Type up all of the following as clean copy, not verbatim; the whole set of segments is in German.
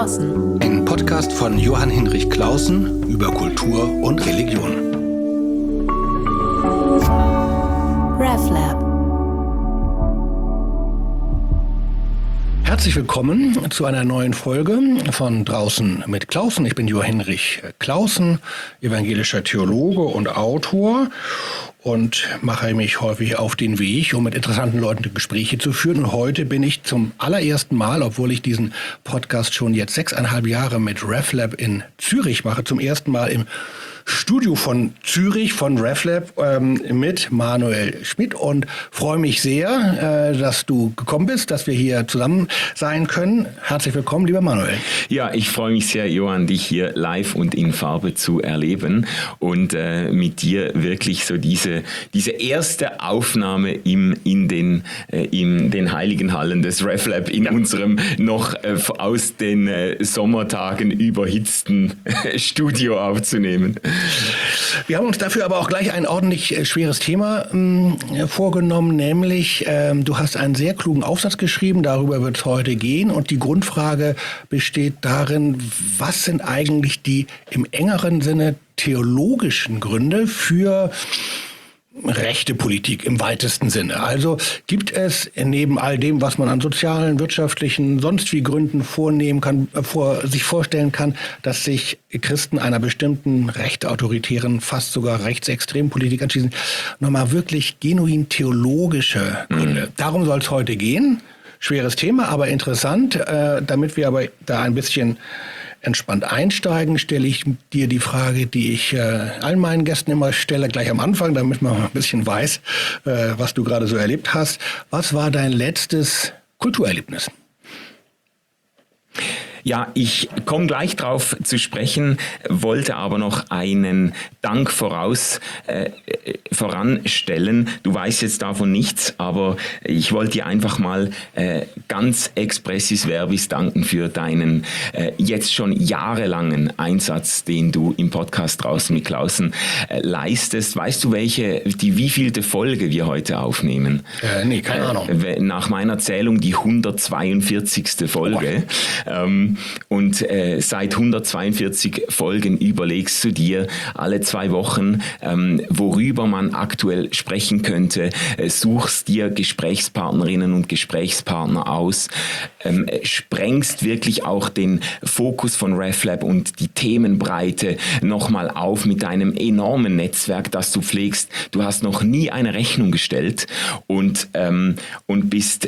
Clausen. Ein Podcast von Johann Hinrich Clausen über Kultur und Religion. RefLab. Herzlich willkommen zu einer neuen Folge von Draußen mit Clausen. Ich bin Johann Hinrich Clausen, evangelischer Theologe und Autor und mache mich häufig auf den Weg, um mit interessanten Leuten Gespräche zu führen. Und heute bin ich zum allerersten Mal, obwohl ich diesen Podcast schon jetzt 6,5 Jahre mit RefLab in Zürich mache, zum ersten Mal im Studio von Zürich, von RefLab, mit Manuel Schmidt und freue mich sehr, dass du gekommen bist, dass wir hier zusammen sein können. Herzlich willkommen, lieber Manuel. Ja, ich freue mich sehr, Johann, dich hier live und in Farbe zu erleben und mit dir wirklich so diese erste Aufnahme in den heiligen Hallen des RefLab in unserem noch aus den Sommertagen überhitzten Studio aufzunehmen. Wir haben uns dafür aber auch gleich ein ordentlich schweres Thema vorgenommen, nämlich du hast einen sehr klugen Aufsatz geschrieben, darüber wird es heute gehen und die Grundfrage besteht darin, was sind eigentlich die im engeren Sinne theologischen Gründe für rechte Politik im weitesten Sinne. Also gibt es neben all dem, was man an sozialen, wirtschaftlichen, sonst wie Gründen sich vorstellen kann, dass sich Christen einer bestimmten rechtsautoritären, fast sogar rechtsextremen Politik anschließen, nochmal wirklich genuin theologische Gründe. Darum soll es heute gehen. Schweres Thema, aber interessant. Damit wir aber da ein bisschen entspannt einsteigen, stelle ich dir die Frage, die ich allen meinen Gästen immer stelle, gleich am Anfang, damit man ein bisschen weiß, was du gerade so erlebt hast. Was war dein letztes Kulturerlebnis? Ja, ich komme gleich drauf zu sprechen, wollte aber noch einen Dank voranstellen. Du weißt jetzt davon nichts, aber ich wollte dir einfach mal ganz expressis verbis danken für deinen jetzt schon jahrelangen Einsatz, den du im Podcast Draußen mit Clausen leistest. Weißt du, wievielte Folge wir heute aufnehmen? Nee, keine Ahnung. Nach meiner Zählung die 142. Folge. Und seit 142 Folgen überlegst du dir alle 2 Wochen, worüber man aktuell sprechen könnte, suchst dir Gesprächspartnerinnen und Gesprächspartner aus, sprengst wirklich auch den Fokus von RefLab und die Themenbreite nochmal auf mit deinem enormen Netzwerk, das du pflegst. Du hast noch nie eine Rechnung gestellt und bist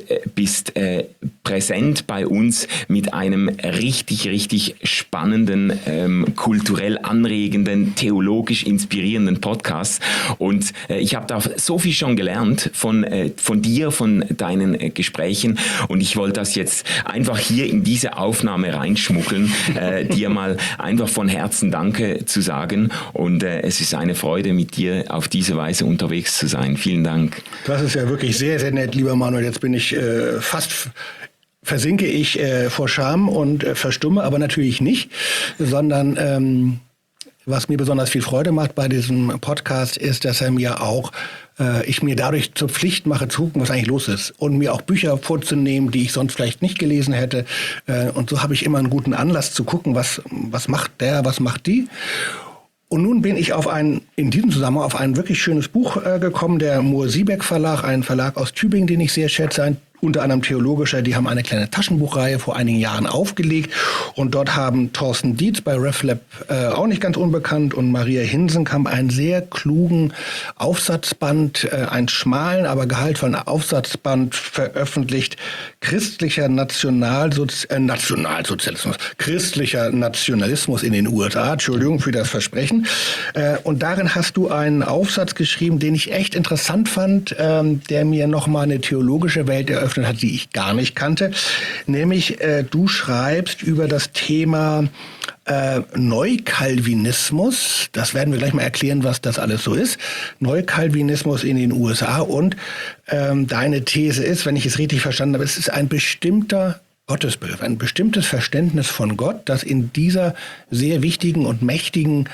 präsent bei uns mit einem richtig spannenden, kulturell anregenden, theologisch inspirierenden Podcast. Und ich habe da so viel schon gelernt von dir, von deinen Gesprächen. Und ich wollte das jetzt einfach hier in diese Aufnahme reinschmuggeln, dir mal einfach von Herzen Danke zu sagen. Und es ist eine Freude, mit dir auf diese Weise unterwegs zu sein. Vielen Dank. Das ist ja wirklich sehr, sehr nett, lieber Manuel. Jetzt bin ich versinke ich vor Scham und verstumme, aber natürlich nicht, sondern was mir besonders viel Freude macht bei diesem Podcast ist, dass er mir auch, ich mir dadurch zur Pflicht mache, zu gucken, was eigentlich los ist und mir auch Bücher vorzunehmen, die ich sonst vielleicht nicht gelesen hätte. Und so habe ich immer einen guten Anlass zu gucken, was macht der, was macht die. Und nun bin ich in diesem Zusammenhang auf ein wirklich schönes Buch gekommen, der Mohr-Siebeck Verlag, ein Verlag aus Tübingen, den ich sehr schätze, unter anderem theologischer, die haben eine kleine Taschenbuchreihe vor einigen Jahren aufgelegt und dort haben Thorsten Dietz bei RefLab auch nicht ganz unbekannt und Maria Hinsenkamp einen sehr klugen Aufsatzband, einen schmalen, aber gehaltvollen Aufsatzband veröffentlicht, christlicher Nationalismus in den USA, Entschuldigung für das Versprechen. Und darin hast du einen Aufsatz geschrieben, den ich echt interessant fand, der mir nochmal eine theologische Welt eröffnet hat, die ich gar nicht kannte. Nämlich, du schreibst über das Thema Neukalvinismus. Das werden wir gleich mal erklären, was das alles so ist. Neukalvinismus in den USA. Und deine These ist, wenn ich es richtig verstanden habe, es ist ein bestimmter Gottesbegriff, ein bestimmtes Verständnis von Gott, das in dieser sehr wichtigen und mächtigen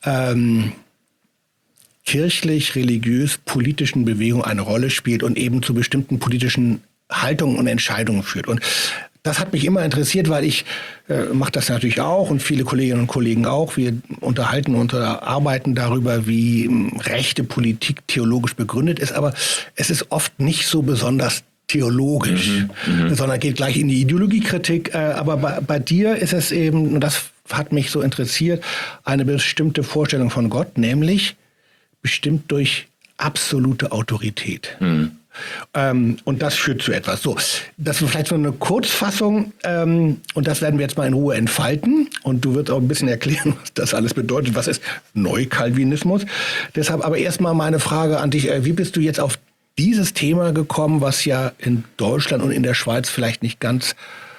kirchlich-religiös-politischen Bewegung eine Rolle spielt und eben zu bestimmten politischen Haltungen und Entscheidungen führt. Und Das hat mich immer interessiert, weil ich mache das natürlich auch und viele Kolleginnen und Kollegen auch. Wir unterhalten und arbeiten darüber, wie rechte Politik theologisch begründet ist. Aber es ist oft nicht so besonders theologisch, sondern geht gleich in die Ideologiekritik. Aber bei dir ist es eben, und das hat mich so interessiert, eine bestimmte Vorstellung von Gott, nämlich bestimmt durch absolute Autorität. Und das führt zu etwas. So, das ist vielleicht so eine Kurzfassung und das werden wir jetzt mal in Ruhe entfalten und du wirst auch ein bisschen erklären, was das alles bedeutet. Was ist Neukalvinismus? Deshalb aber erstmal meine Frage an dich. Wie bist du jetzt auf dieses Thema gekommen, was ja in Deutschland und in der Schweiz vielleicht nicht ganz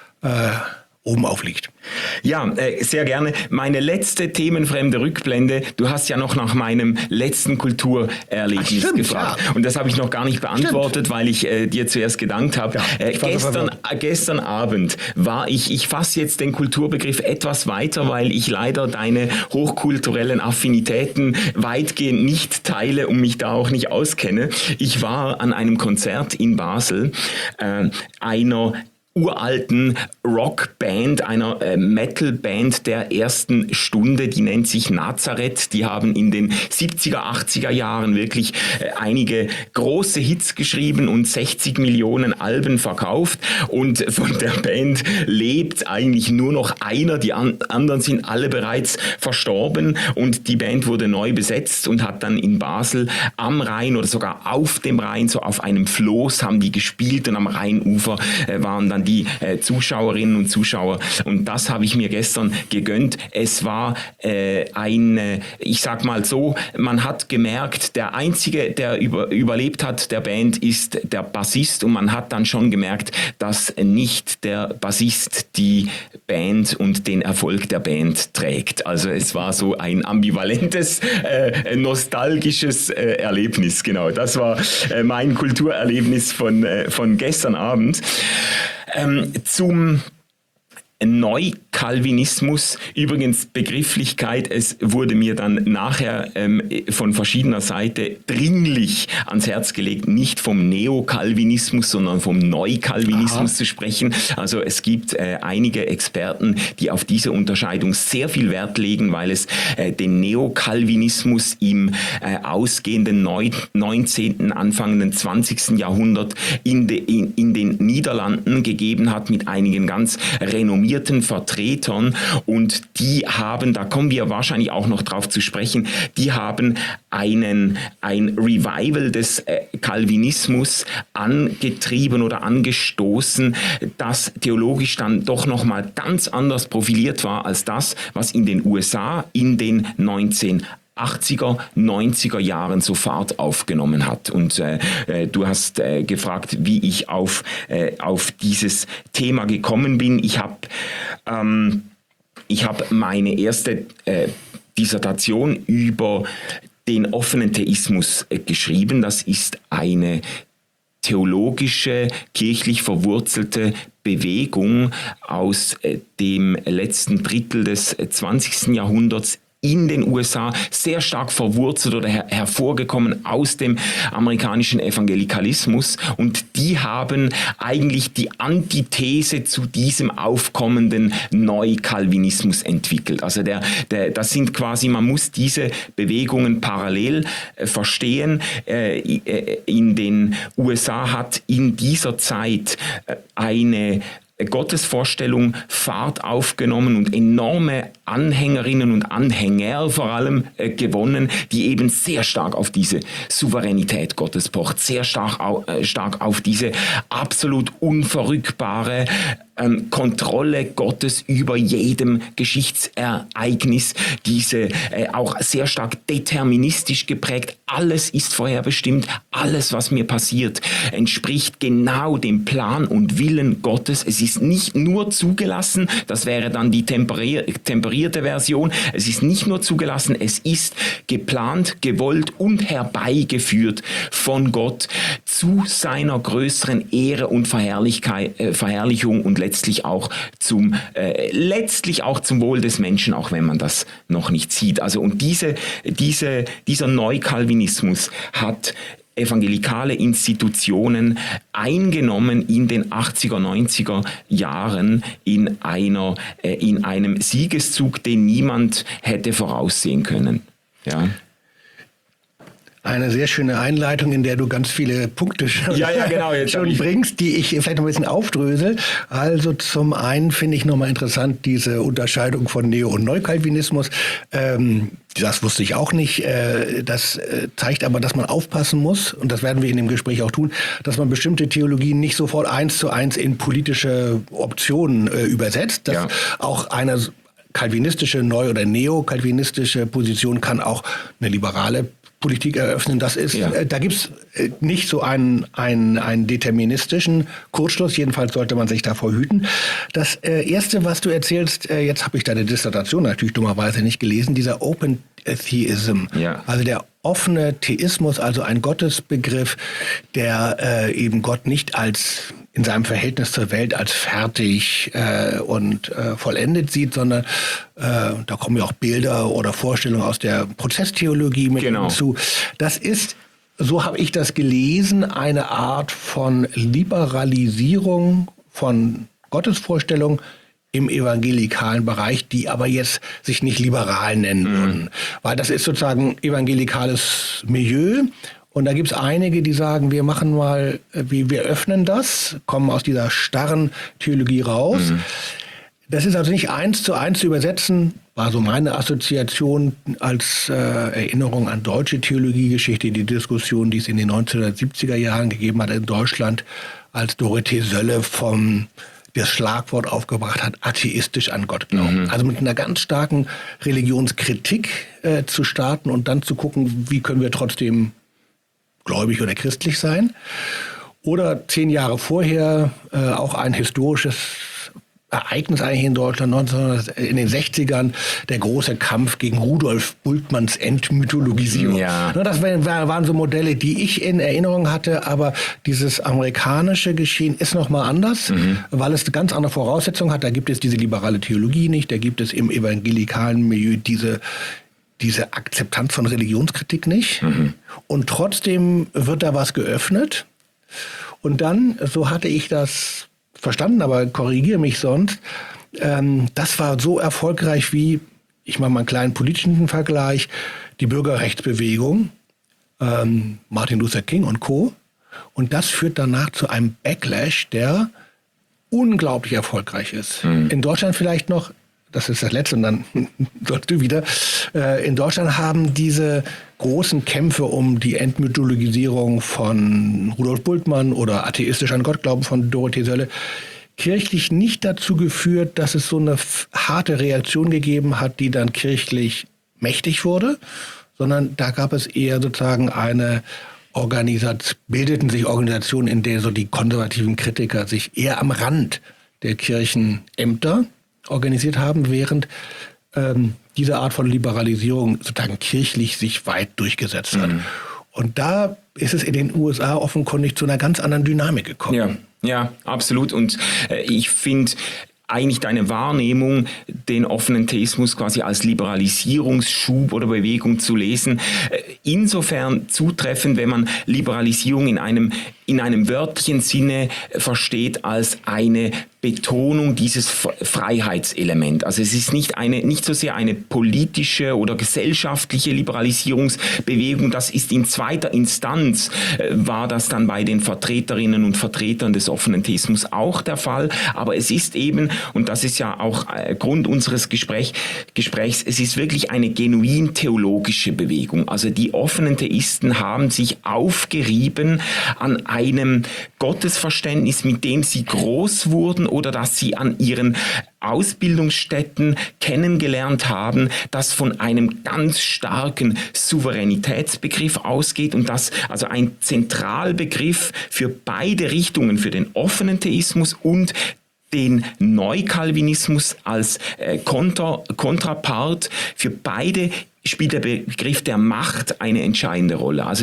oben aufliegt? Ja, sehr gerne. Meine letzte themenfremde Rückblende, du hast ja noch nach meinem letzten Kulturerlebnis gefragt. Ja. Und das habe ich noch gar nicht beantwortet, weil ich dir zuerst gedankt habe. Ja, gestern Abend war ich fasse jetzt den Kulturbegriff etwas weiter, weil ich leider deine hochkulturellen Affinitäten weitgehend nicht teile und mich da auch nicht auskenne. Ich war an einem Konzert in Basel, einer uralten Rockband, einer Metalband der ersten Stunde, die nennt sich Nazareth. Die haben in den 70er, 80er Jahren wirklich einige große Hits geschrieben und 60 Millionen Alben verkauft. Und von der Band lebt eigentlich nur noch einer. Die anderen sind alle bereits verstorben und die Band wurde neu besetzt und hat dann in Basel am Rhein oder sogar auf dem Rhein, so auf einem Floß haben die gespielt und am Rheinufer waren dann die Zuschauerinnen und Zuschauer. Und das habe ich mir gestern gegönnt. Es war ich sag mal so, man hat gemerkt, der Einzige, der überlebt hat der Band, ist der Bassist. Und man hat dann schon gemerkt, dass nicht der Bassist die Band und den Erfolg der Band trägt. Also es war so ein ambivalentes, nostalgisches Erlebnis. Genau, das war mein Kulturerlebnis von gestern Abend. Zum Neukalvinismus, übrigens Begrifflichkeit, es wurde mir dann nachher von verschiedener Seite dringlich ans Herz gelegt, nicht vom Neokalvinismus, sondern vom Neukalvinismus zu sprechen. Also es gibt einige Experten, die auf diese Unterscheidung sehr viel Wert legen, weil es den Neokalvinismus im ausgehenden 19., anfangenden 20. Jahrhundert in den Niederlanden gegeben hat mit einigen ganz renommierten Vertretern und die haben, da kommen wir wahrscheinlich auch noch drauf zu sprechen, die haben ein Revival des Calvinismus angetrieben oder angestoßen, das theologisch dann doch nochmal ganz anders profiliert war als das, was in den USA in den 80er, 90er Jahren so Fahrt aufgenommen hat. Und du hast gefragt, wie ich auf dieses Thema gekommen bin. Ich habe meine erste Dissertation über den offenen Theismus geschrieben. Das ist eine theologische, kirchlich verwurzelte Bewegung aus dem letzten Drittel des 20. Jahrhunderts in den USA, sehr stark verwurzelt oder hervorgekommen aus dem amerikanischen Evangelikalismus, und die haben eigentlich die Antithese zu diesem aufkommenden Neukalvinismus entwickelt. Also das sind quasi, man muss diese Bewegungen parallel verstehen. In den USA hat in dieser Zeit eine Gottesvorstellung Fahrt aufgenommen und enorme Anhängerinnen und Anhänger vor allem gewonnen, die eben sehr stark auf diese Souveränität Gottes pocht, sehr stark auf diese absolut unverrückbare Kontrolle Gottes über jedem Geschichtsereignis, diese auch sehr stark deterministisch geprägt. Alles ist vorherbestimmt, alles, was mir passiert, entspricht genau dem Plan und Willen Gottes. Es ist nicht nur zugelassen, das wäre dann die temperierte Version, es ist nicht nur zugelassen, es ist geplant, gewollt und herbeigeführt von Gott zu seiner größeren Ehre und Verherrlichung und letztlich auch zum Wohl des Menschen, auch wenn man das noch nicht sieht. Also und dieser Neukalvinismus hat evangelikale Institutionen eingenommen in den 80er, 90er Jahren in einem Siegeszug, den niemand hätte voraussehen können. Ja. Eine sehr schöne Einleitung, in der du ganz viele Punkte schon bringst, die ich vielleicht noch ein bisschen aufdrösel. Also zum einen finde ich nochmal interessant diese Unterscheidung von Neo- und Neukalvinismus. Das wusste ich auch nicht. Das zeigt aber, dass man aufpassen muss, und das werden wir in dem Gespräch auch tun, dass man bestimmte Theologien nicht sofort 1:1 in politische Optionen übersetzt. Dass auch eine kalvinistische, neu- oder neokalvinistische Position kann auch eine liberale Politik eröffnen. Das ist, da gibt's nicht so einen deterministischen Kurzschluss. Jedenfalls sollte man sich davor hüten. Das Erste, was du erzählst, jetzt habe ich deine Dissertation natürlich dummerweise nicht gelesen, dieser Open Theism, also der offene Theismus, also ein Gottesbegriff, der eben Gott nicht als in seinem Verhältnis zur Welt als fertig und vollendet sieht, sondern da kommen ja auch Bilder oder Vorstellungen aus der Prozesstheologie mit hinzu. Das ist, so habe ich das gelesen, eine Art von Liberalisierung von Gottesvorstellungen im evangelikalen Bereich, die aber jetzt sich nicht liberal nennen würden. Weil das ist sozusagen evangelikales Milieu. Und da gibt es einige, die sagen, wir machen mal, wir öffnen das, kommen aus dieser starren Theologie raus. Das ist also nicht 1:1 zu übersetzen, war so meine Assoziation als Erinnerung an deutsche Theologiegeschichte, die Diskussion, die es in den 1970er Jahren gegeben hat in Deutschland, als Dorothee Sölle das Schlagwort aufgebracht hat, atheistisch an Gott glauben. Also mit einer ganz starken Religionskritik zu starten und dann zu gucken, wie können wir trotzdem gläubig oder christlich sein. Oder 10 Jahre vorher auch ein historisches Ereignis eigentlich in Deutschland, in den 60ern, der große Kampf gegen Rudolf Bultmanns Entmythologisierung. Das waren so Modelle, die ich in Erinnerung hatte, aber dieses amerikanische Geschehen ist nochmal anders, weil es ganz andere Voraussetzungen hat. Da gibt es diese liberale Theologie nicht, da gibt es im evangelikalen Milieu diese Akzeptanz von Religionskritik nicht. Und trotzdem wird da was geöffnet. Und dann, so hatte ich das verstanden, aber korrigiere mich sonst, das war so erfolgreich wie, ich mache mal einen kleinen politischen Vergleich, die Bürgerrechtsbewegung, Martin Luther King und Co. Und das führt danach zu einem Backlash, der unglaublich erfolgreich ist. In Deutschland vielleicht noch, das ist das Letzte und dann sollst du wieder, in Deutschland haben diese großen Kämpfe um die Entmythologisierung von Rudolf Bultmann oder atheistisch an Gott glauben von Dorothee Sölle kirchlich nicht dazu geführt, dass es so eine harte Reaktion gegeben hat, die dann kirchlich mächtig wurde, sondern da gab es eher sozusagen bildeten sich Organisationen, in der so die konservativen Kritiker sich eher am Rand der Kirchenämter organisiert haben, während diese Art von Liberalisierung sozusagen kirchlich sich weit durchgesetzt hat. Und da ist es in den USA offenkundig zu einer ganz anderen Dynamik gekommen. Ja, absolut. Und ich finde eigentlich deine Wahrnehmung, den offenen Theismus quasi als Liberalisierungsschub oder Bewegung zu lesen, insofern zutreffend, wenn man Liberalisierung in einem wörtlichen Sinne versteht als eine Betonung dieses Freiheitselement. Also es ist nicht so sehr eine politische oder gesellschaftliche Liberalisierungsbewegung, das ist in zweiter Instanz, war das dann bei den Vertreterinnen und Vertretern des offenen Theismus auch der Fall, aber es ist eben, und das ist ja auch Grund unseres Gesprächs, es ist wirklich eine genuin theologische Bewegung. Also die offenen Theisten haben sich aufgerieben an einem Gottesverständnis, mit dem sie groß wurden oder das sie an ihren Ausbildungsstätten kennengelernt haben, das von einem ganz starken Souveränitätsbegriff ausgeht und das also ein Zentralbegriff für beide Richtungen, für den offenen Theismus und den Neukalvinismus als Kontrapart, für beide spielt der Begriff der Macht eine entscheidende Rolle. Also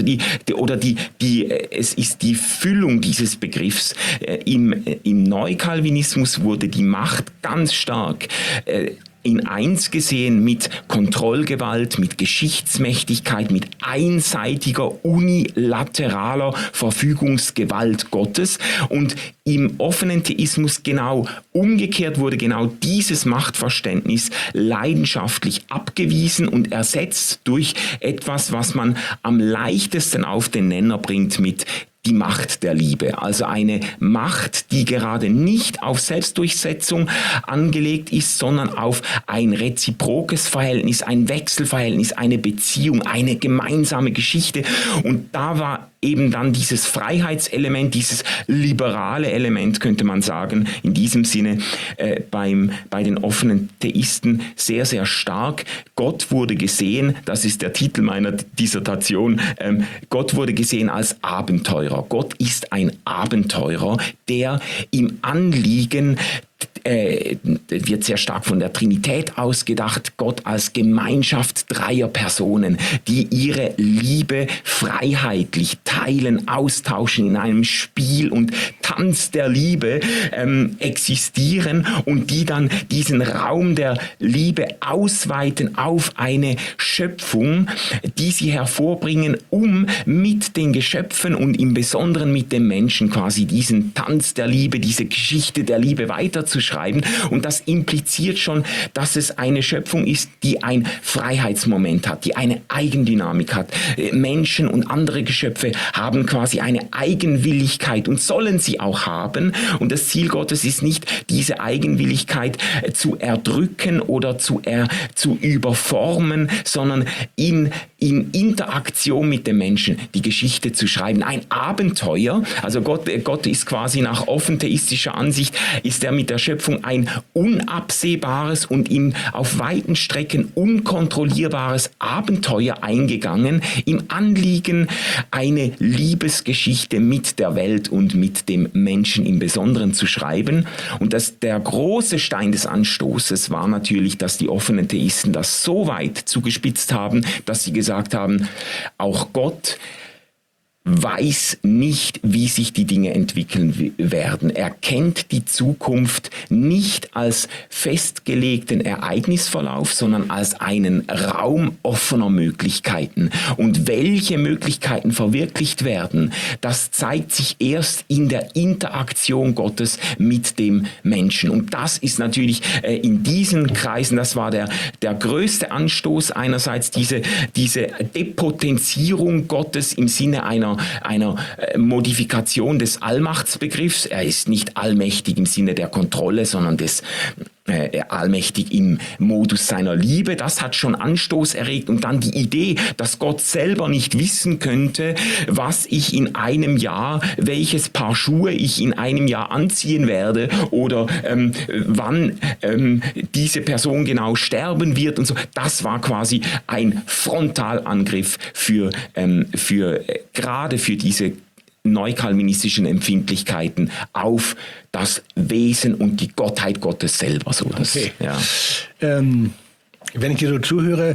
es ist die Füllung dieses Begriffs. Im Neukalvinismus wurde die Macht ganz stark in eins gesehen mit Kontrollgewalt, mit Geschichtsmächtigkeit, mit einseitiger, unilateraler Verfügungsgewalt Gottes. Und im offenen Theismus genau umgekehrt wurde genau dieses Machtverständnis leidenschaftlich abgewiesen und ersetzt durch etwas, was man am leichtesten auf den Nenner bringt mit die Macht der Liebe. Also eine Macht, die gerade nicht auf Selbstdurchsetzung angelegt ist, sondern auf ein reziprokes Verhältnis, ein Wechselverhältnis, eine Beziehung, eine gemeinsame Geschichte. Und da war eben dann dieses Freiheitselement, dieses liberale Element, könnte man sagen, in diesem Sinne bei den offenen Theisten sehr, sehr stark. Gott wurde gesehen, das ist der Titel meiner Dissertation, Gott wurde gesehen als Abenteurer. Gott ist ein Abenteurer, der im Anliegen wird sehr stark von der Trinität ausgedacht, Gott als Gemeinschaft dreier Personen, die ihre Liebe freiheitlich teilen, austauschen, in einem Spiel und Tanz der Liebe existieren und die dann diesen Raum der Liebe ausweiten auf eine Schöpfung, die sie hervorbringen, um mit den Geschöpfen und im Besonderen mit dem Menschen quasi diesen Tanz der Liebe, diese Geschichte der Liebe weiterzuschreiben. Und das impliziert schon, dass es eine Schöpfung ist, die ein Freiheitsmoment hat, die eine Eigendynamik hat. Menschen und andere Geschöpfe haben quasi eine Eigenwilligkeit und sollen sie auch haben. Und das Ziel Gottes ist nicht, diese Eigenwilligkeit zu erdrücken oder zu überformen, sondern in Interaktion mit dem Menschen die Geschichte zu schreiben. Ein Abenteuer, also Gott ist quasi nach offentheistischer Ansicht, ist er mit der Schöpfung ein unabsehbares und auf weiten Strecken unkontrollierbares Abenteuer eingegangen, im Anliegen, eine Liebesgeschichte mit der Welt und mit dem Menschen im Besonderen zu schreiben. Und der große Stein des Anstoßes war natürlich, dass die offenen Theisten das so weit zugespitzt haben, dass sie gesagt haben, auch Gott weiß nicht, wie sich die Dinge entwickeln werden. Er kennt die Zukunft nicht als festgelegten Ereignisverlauf, sondern als einen Raum offener Möglichkeiten. Und welche Möglichkeiten verwirklicht werden, das zeigt sich erst in der Interaktion Gottes mit dem Menschen. Und das ist natürlich in diesen Kreisen, das war der größte Anstoß, einerseits diese Depotenzierung Gottes im Sinne einer Modifikation des Allmachtsbegriffs. Er ist nicht allmächtig im Sinne der Kontrolle, sondern allmächtig im Modus seiner Liebe. Das hat schon Anstoß erregt. Und dann die Idee, dass Gott selber nicht wissen könnte, was ich in einem Jahr, welches Paar Schuhe ich in einem Jahr anziehen werde oder wann diese Person genau sterben wird und so. Das war quasi ein Frontalangriff gerade für diese neukalvinistischen Empfindlichkeiten auf das Wesen und die Gottheit Gottes selber. So das, okay. Ja. Wenn ich dir so zuhöre,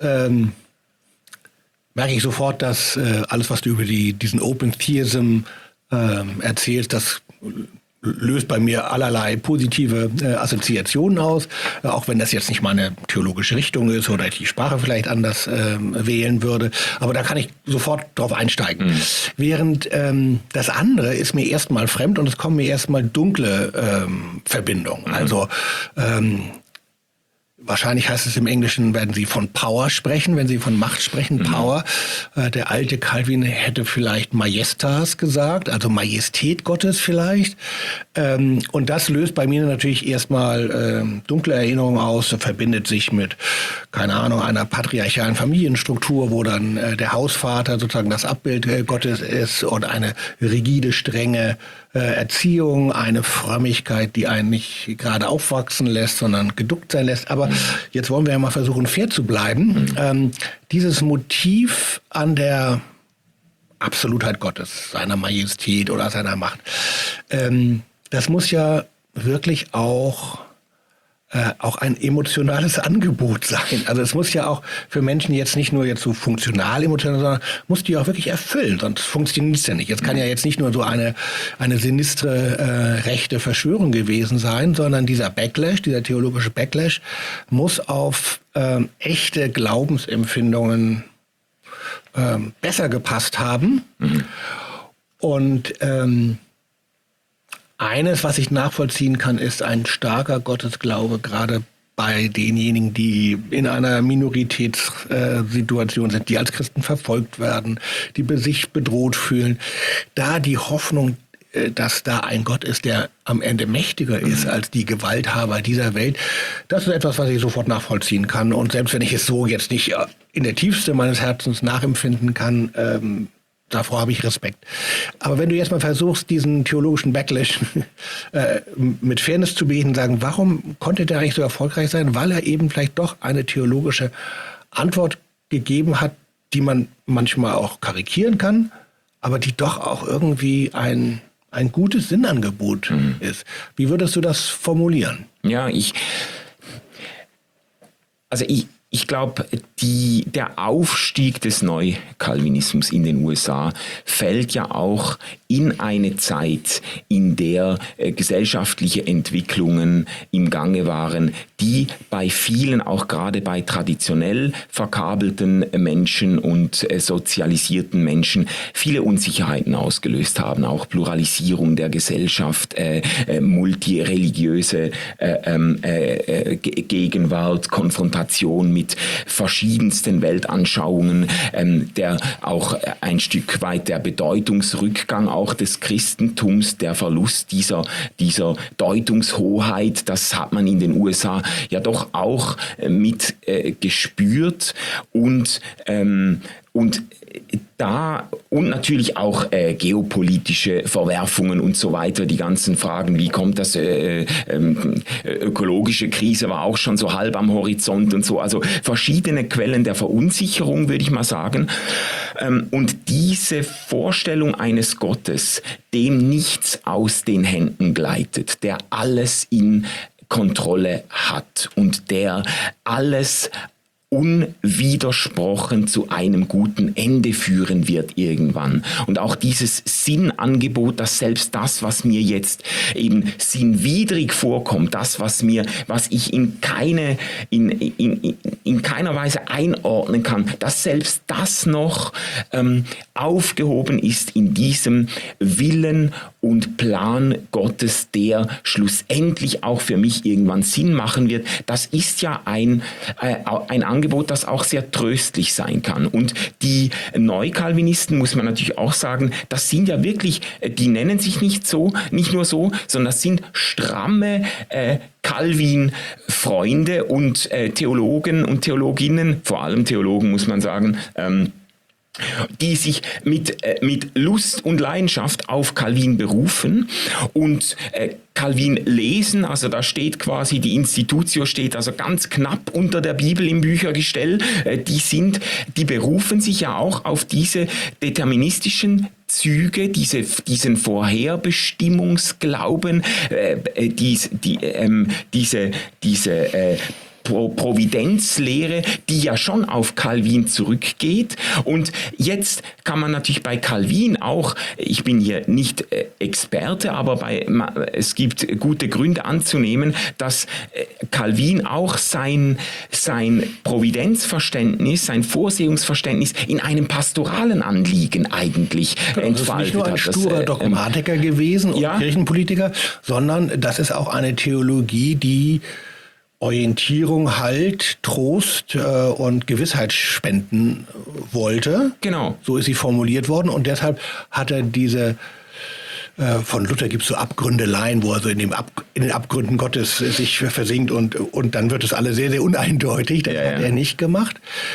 merke ich sofort, dass alles, was du über diesen Open Theism erzählst, das löst bei mir allerlei positive Assoziationen aus, auch wenn das jetzt nicht meine theologische Richtung ist oder ich die Sprache vielleicht anders wählen würde. Aber da kann ich sofort drauf einsteigen. Während das andere ist mir erstmal fremd und es kommen mir erstmal dunkle Verbindungen. Also wahrscheinlich heißt es im Englischen, werden sie von Power sprechen, wenn sie von Macht sprechen, Power. Der alte Calvin hätte vielleicht Majestas gesagt, also Majestät Gottes vielleicht. Und das löst bei mir natürlich erstmal dunkle Erinnerungen aus, verbindet sich mit, keine Ahnung, einer patriarchalen Familienstruktur, wo dann der Hausvater sozusagen das Abbild Gottes ist und eine rigide, strenge Erziehung, eine Frömmigkeit, die einen nicht gerade aufwachsen lässt, sondern geduckt sein lässt. Aber jetzt wollen wir ja mal versuchen, fair zu bleiben. Dieses Motiv an der Absolutheit Gottes, seiner Majestät oder seiner Macht, das muss ja wirklich auch auch ein emotionales Angebot sein. Also es muss ja auch für Menschen jetzt nicht nur jetzt so funktional emotional, sondern muss die auch wirklich erfüllen, sonst funktioniert es ja nicht. Es kann ja jetzt nicht nur so eine sinistre rechte Verschwörung gewesen sein, sondern dieser Backlash, dieser theologische Backlash muss auf echte Glaubensempfindungen besser gepasst haben. Und eines, was ich nachvollziehen kann, ist ein starker Gottesglaube, gerade bei denjenigen, die in einer Minoritätssituation sind, die als Christen verfolgt werden, die sich bedroht fühlen. Da die Hoffnung, dass da ein Gott ist, der am Ende mächtiger ist als die Gewalthaber dieser Welt, das ist etwas, was ich sofort nachvollziehen kann. Und selbst wenn ich es so jetzt nicht in der Tiefste meines Herzens nachempfinden kann, davor habe ich Respekt. Aber wenn du jetzt mal versuchst, diesen theologischen Backlash mit Fairness zu begegnen, sagen, warum konnte der eigentlich so erfolgreich sein? Weil er eben vielleicht doch eine theologische Antwort gegeben hat, die man manchmal auch karikieren kann, aber die doch auch irgendwie ein gutes Sinnangebot ist. Wie würdest du das formulieren? Ja, ich glaube, der Aufstieg des Neukalvinismus in den USA fällt ja auch in eine Zeit, in der gesellschaftliche Entwicklungen im Gange waren, die bei vielen, auch gerade bei traditionell verkabelten Menschen und sozialisierten Menschen, viele Unsicherheiten ausgelöst haben. Auch Pluralisierung der Gesellschaft, multireligiöse Gegenwart, Konfrontation mit verschiedensten Weltanschauungen, der auch ein Stück weit der Bedeutungsrückgang auch des Christentums, der Verlust dieser Deutungshoheit, das hat man in den USA ja doch auch mit gespürt und natürlich auch geopolitische Verwerfungen und so weiter, die ganzen Fragen, wie kommt das, ökologische Krise war auch schon so halb am Horizont und so, also verschiedene Quellen der Verunsicherung, würde ich mal sagen. Und diese Vorstellung eines Gottes, dem nichts aus den Händen gleitet, der alles in Kontrolle hat und der alles unwidersprochen zu einem guten Ende führen wird irgendwann. Und auch dieses Sinnangebot, dass selbst das, was mir jetzt eben sinnwidrig vorkommt, das, was ich in keiner Weise einordnen kann, dass selbst das noch aufgehoben ist in diesem Willen und Plan Gottes, der schlussendlich auch für mich irgendwann Sinn machen wird, das ist ja ein Angebot, das auch sehr tröstlich sein kann. Und die Neukalvinisten, muss man natürlich auch sagen, das sind ja wirklich, die nennen sich nicht nur so, sondern das sind stramme Calvin-Freunde und Theologen und Theologinnen, vor allem Theologen muss man sagen, die sich mit Lust und Leidenschaft auf Calvin berufen und Calvin lesen, also da steht quasi, die Institutio steht also ganz knapp unter der Bibel im Büchergestell, die berufen sich ja auch auf diese deterministischen Züge, diesen Vorherbestimmungsglauben, diese Providenzlehre, die ja schon auf Calvin zurückgeht. Und jetzt kann man natürlich bei Calvin auch, ich bin hier nicht Experte, aber es gibt gute Gründe anzunehmen, dass Calvin auch sein Providenzverständnis, sein Vorsehungsverständnis in einem pastoralen Anliegen eigentlich entfaltet hat. Das ist nicht nur ein sturer Dogmatiker gewesen und Kirchenpolitiker, sondern das ist auch eine Theologie, die Orientierung, Halt, Trost und Gewissheit spenden wollte. Genau. So ist sie formuliert worden und deshalb hat er diese, von Luther gibt es so Abgründeleien, wo er so in den Abgründen Gottes sich versinkt und dann wird es alles sehr, sehr uneindeutig. Das hat er nicht gemacht.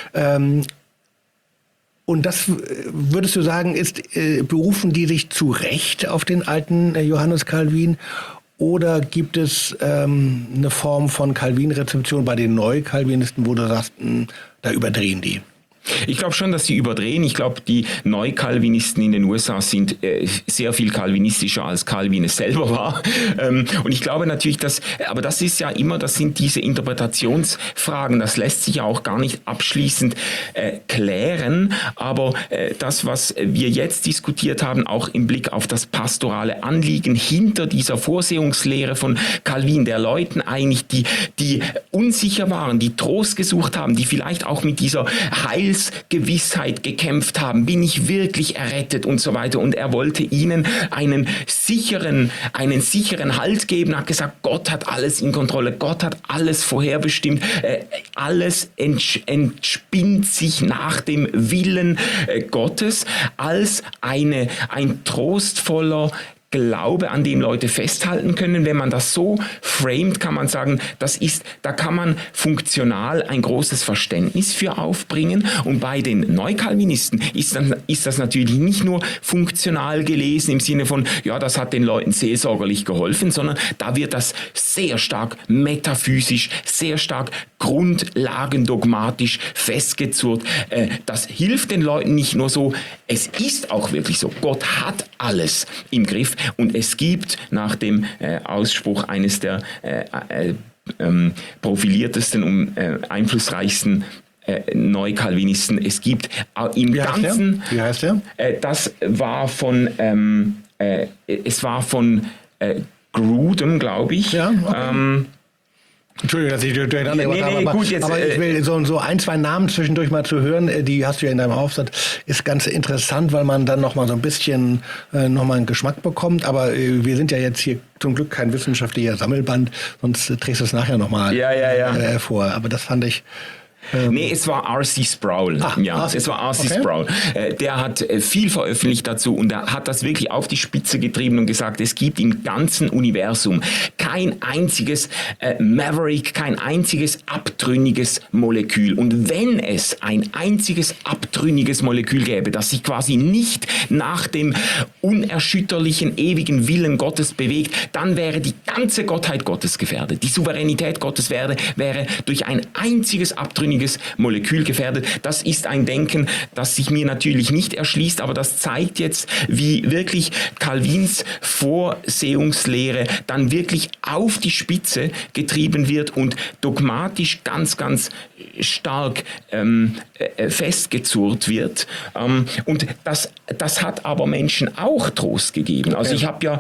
Und das, würdest du sagen, berufen die sich zu Recht auf den alten Johannes Calvin? Oder gibt es eine Form von Calvin-Rezeption bei den Neukalvinisten, wo du sagst, da überdrehen die? Ich glaube schon, dass sie überdrehen. Ich glaube, die Neukalvinisten in den USA sind sehr viel kalvinistischer, als Calvin es selber war. Und ich glaube natürlich, aber das ist ja immer, das sind diese Interpretationsfragen, das lässt sich ja auch gar nicht abschließend klären. Aber das, was wir jetzt diskutiert haben, auch im Blick auf das pastorale Anliegen hinter dieser Vorsehungslehre von Calvin, der Leuten eigentlich, die unsicher waren, die Trost gesucht haben, die vielleicht auch mit dieser Heilsgewissheit gekämpft haben, bin ich wirklich errettet und so weiter. Und er wollte ihnen einen sicheren Halt geben, hat gesagt, Gott hat alles in Kontrolle, Gott hat alles vorherbestimmt, alles entspinnt sich nach dem Willen Gottes als ein trostvoller Glaube, an dem Leute festhalten können. Wenn man das so framet, kann man sagen, da kann man funktional ein großes Verständnis für aufbringen. Und bei den Neukalvinisten ist das natürlich nicht nur funktional gelesen im Sinne von, ja, das hat den Leuten seelsorgerlich geholfen, sondern da wird das sehr stark metaphysisch, sehr stark grundlagendogmatisch festgezurrt. Das hilft den Leuten nicht nur so, es ist auch wirklich so, Gott hat alles im Griff. Und es gibt nach dem Ausspruch eines der profiliertesten und einflussreichsten Neukalvinisten, es gibt im Ganzen... Wie heißt der? Das war von... Grudem, glaube ich. Ja, okay. Entschuldigung, dass ich durcheinander gemacht habe, aber ich will so ein, zwei Namen zwischendurch mal zu hören, die hast du ja in deinem Aufsatz, ist ganz interessant, weil man dann noch mal so ein bisschen noch mal einen Geschmack bekommt, aber wir sind ja jetzt hier zum Glück kein wissenschaftlicher Sammelband, sonst trägst du es nachher noch mal vor, aber das fand ich... Nee, es war R.C. Sproul. Es war R.C. Sproul. Der hat viel veröffentlicht dazu und er hat das wirklich auf die Spitze getrieben und gesagt, es gibt im ganzen Universum kein einziges Maverick, kein einziges abtrünniges Molekül. Und wenn es ein einziges abtrünniges Molekül gäbe, das sich quasi nicht nach dem unerschütterlichen, ewigen Willen Gottes bewegt, dann wäre die ganze Gottheit Gottes gefährdet. Die Souveränität Gottes wäre durch ein einziges abtrünniges Molekül gefährdet. Das ist ein Denken, das sich mir natürlich nicht erschließt, aber das zeigt jetzt, wie wirklich Calvins Vorsehungslehre dann wirklich auf die Spitze getrieben wird und dogmatisch ganz, ganz stark festgezurrt wird. Und das hat aber Menschen auch Trost gegeben. Also ich habe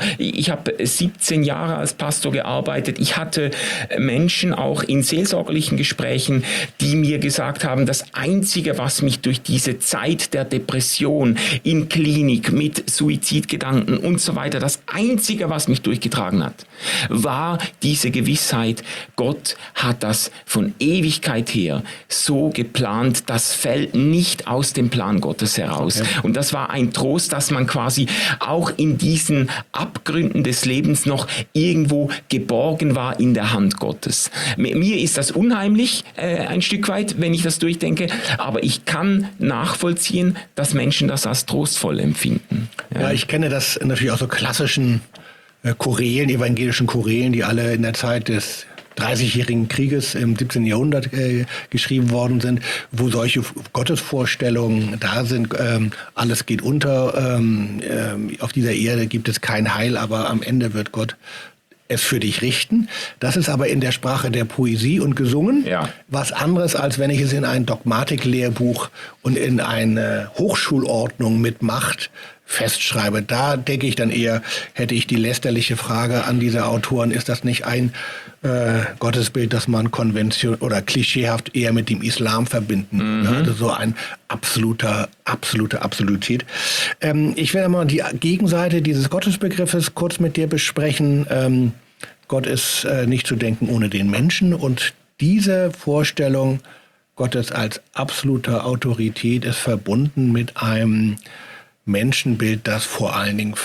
17 Jahre als Pastor gearbeitet. Ich hatte Menschen auch in seelsorgerlichen Gesprächen, die mir gesagt haben, das Einzige, was mich durch diese Zeit der Depression in Klinik mit Suizidgedanken und so weiter, das Einzige, was mich durchgetragen hat, war diese Gewissheit, Gott hat das von Ewigkeit her so geplant, das fällt nicht aus dem Plan Gottes heraus. Okay. Und das war ein Trost, dass man quasi auch in diesen Abgründen des Lebens noch irgendwo geborgen war in der Hand Gottes. Mir ist das unheimlich, ein Stück weit, wenn ich das durchdenke, aber ich kann nachvollziehen, dass Menschen das als trostvoll empfinden. Ja, ich kenne das natürlich auch so klassischen Chorälen, evangelischen Chorälen, die alle in der Zeit des 30-jährigen Krieges im 17. Jahrhundert geschrieben worden sind, wo solche Gottesvorstellungen da sind, alles geht unter, auf dieser Erde gibt es kein Heil, aber am Ende wird Gott es für dich richten. Das ist aber in der Sprache der Poesie und gesungen. Ja. Was anderes, als wenn ich es in ein Dogmatiklehrbuch und in eine Hochschulordnung mit Macht festschreibe. Da denke ich dann eher, hätte ich die lästerliche Frage an diese Autoren, ist das nicht ein Gottesbild, das man konvention oder klischeehaft eher mit dem Islam verbinden würde? Also so ein absolute Absolutität. Ich will einmal die Gegenseite dieses Gottesbegriffes kurz mit dir besprechen. Gott ist nicht zu denken ohne den Menschen, und diese Vorstellung Gottes als absoluter Autorität ist verbunden mit einem Menschenbild, das vor allen Dingen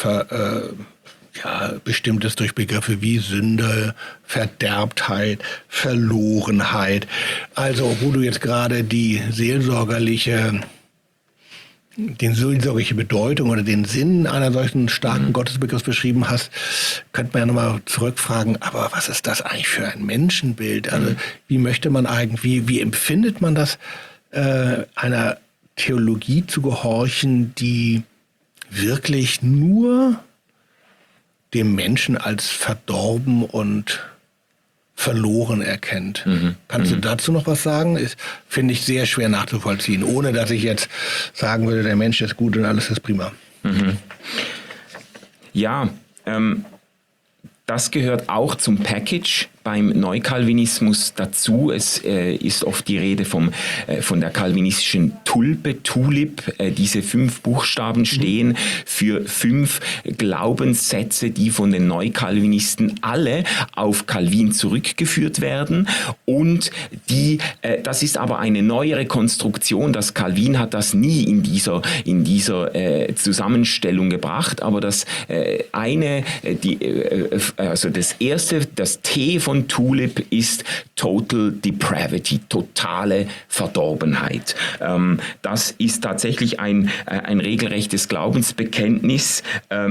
bestimmt ist durch Begriffe wie Sünde, Verderbtheit, Verlorenheit. Also wo du jetzt gerade die seelsorgerliche Bedeutung oder den Sinn einer solchen starken Gottesbegriffs beschrieben hast, könnte man ja nochmal zurückfragen, aber was ist das eigentlich für ein Menschenbild? Also wie möchte man eigentlich, wie empfindet man das, einer Theologie zu gehorchen, die wirklich nur den Menschen als verdorben und verloren erkennt. Kannst du dazu noch was sagen? Finde ich sehr schwer nachzuvollziehen, ohne dass ich jetzt sagen würde, der Mensch ist gut und alles ist prima. Ja, das gehört auch zum Package beim Neukalvinismus dazu. Es ist oft die Rede von der kalvinistischen Tulpe, Tulip. Diese 5 Buchstaben stehen für 5 Glaubenssätze, die von den Neukalvinisten alle auf Calvin zurückgeführt werden. Und das ist aber eine neuere Konstruktion. Das Calvin hat das nie in dieser Zusammenstellung gebracht. Aber das erste, das T von Tulip ist Total Depravity, totale Verdorbenheit. Das ist tatsächlich ein regelrechtes Glaubensbekenntnis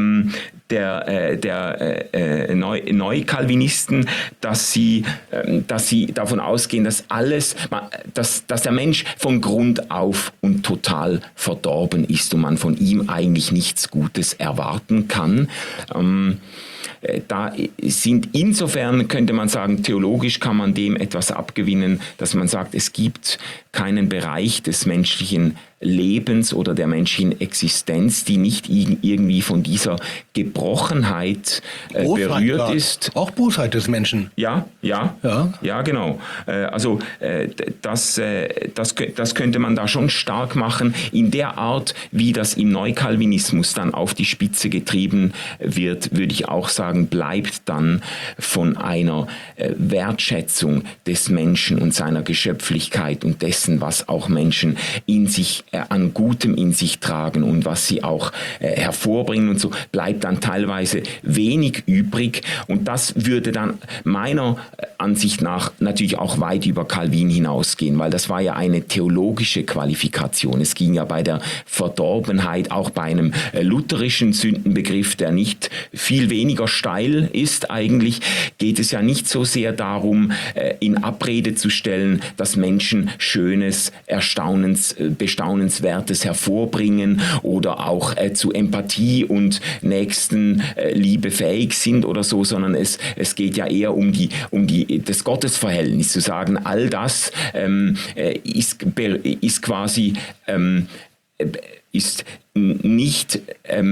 der Neukalvinisten, dass sie davon ausgehen, dass der Mensch von Grund auf und total verdorben ist und man von ihm eigentlich nichts Gutes erwarten kann. Da sind insofern, könnte man sagen, theologisch kann man dem etwas abgewinnen, dass man sagt, es gibt keinen Bereich des menschlichen Lebens oder der menschlichen Existenz, die nicht irgendwie von dieser Gebrochenheit berührt ist. Auch Bosheit des Menschen. Ja, genau. Das könnte man da schon stark machen. In der Art, wie das im Neukalvinismus dann auf die Spitze getrieben wird, würde ich auch sagen, bleibt dann von einer Wertschätzung des Menschen und seiner Geschöpflichkeit und dessen, was auch Menschen in sich an Gutem in sich tragen und was sie auch hervorbringen und so, bleibt dann teilweise wenig übrig. Und das würde dann meiner Ansicht nach natürlich auch weit über Calvin hinausgehen, weil das war ja eine theologische Qualifikation. Es ging ja bei der Verdorbenheit, auch bei einem lutherischen Sündenbegriff, der nicht viel weniger steil ist eigentlich, geht es ja nicht so sehr darum, in Abrede zu stellen, dass Menschen Schönes, Bestaunenswertes hervorbringen oder auch zu Empathie und Nächstenliebe fähig sind oder so, sondern es geht ja eher um das Gottesverhältnis, zu sagen, all das ist quasi ist nicht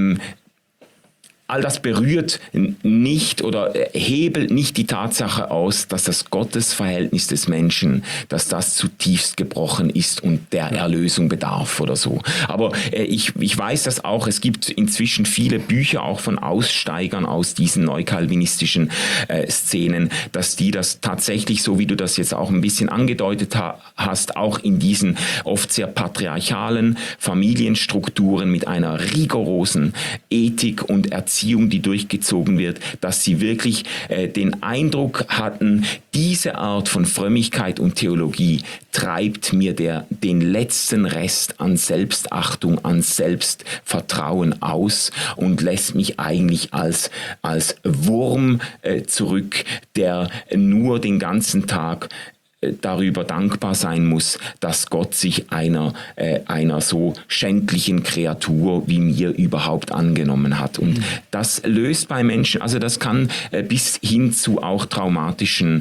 all das berührt nicht oder hebelt nicht die Tatsache aus, dass das Gottesverhältnis des Menschen, dass das zutiefst gebrochen ist und der Erlösung bedarf oder so. Aber ich weiß das auch, es gibt inzwischen viele Bücher auch von Aussteigern aus diesen neukalvinistischen Szenen, dass die das tatsächlich, so wie du das jetzt auch ein bisschen angedeutet hast, auch in diesen oft sehr patriarchalen Familienstrukturen mit einer rigorosen Ethik und Erziehung, die durchgezogen wird, dass sie wirklich den Eindruck hatten, diese Art von Frömmigkeit und Theologie treibt mir den letzten Rest an Selbstachtung, an Selbstvertrauen aus und lässt mich eigentlich als Wurm zurück, der nur den ganzen Tag darüber dankbar sein muss, dass Gott sich einer so schändlichen Kreatur wie mir überhaupt angenommen hat. Und das löst bei Menschen, also das kann bis hin zu auch traumatische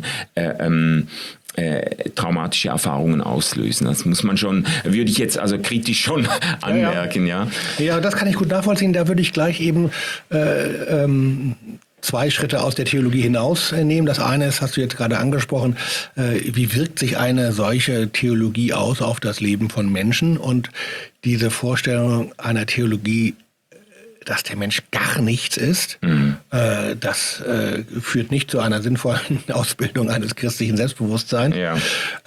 Erfahrungen auslösen. Das muss man schon, würde ich jetzt also kritisch schon anmerken, ja. Ja, das kann ich gut nachvollziehen. Da würde ich gleich eben 2 Schritte aus der Theologie hinaus nehmen. Das eine ist, hast du jetzt gerade angesprochen, wie wirkt sich eine solche Theologie aus auf das Leben von Menschen? Und diese Vorstellung einer Theologie, dass der Mensch gar nichts ist, das führt nicht zu einer sinnvollen Ausbildung eines christlichen Selbstbewusstseins. Ja.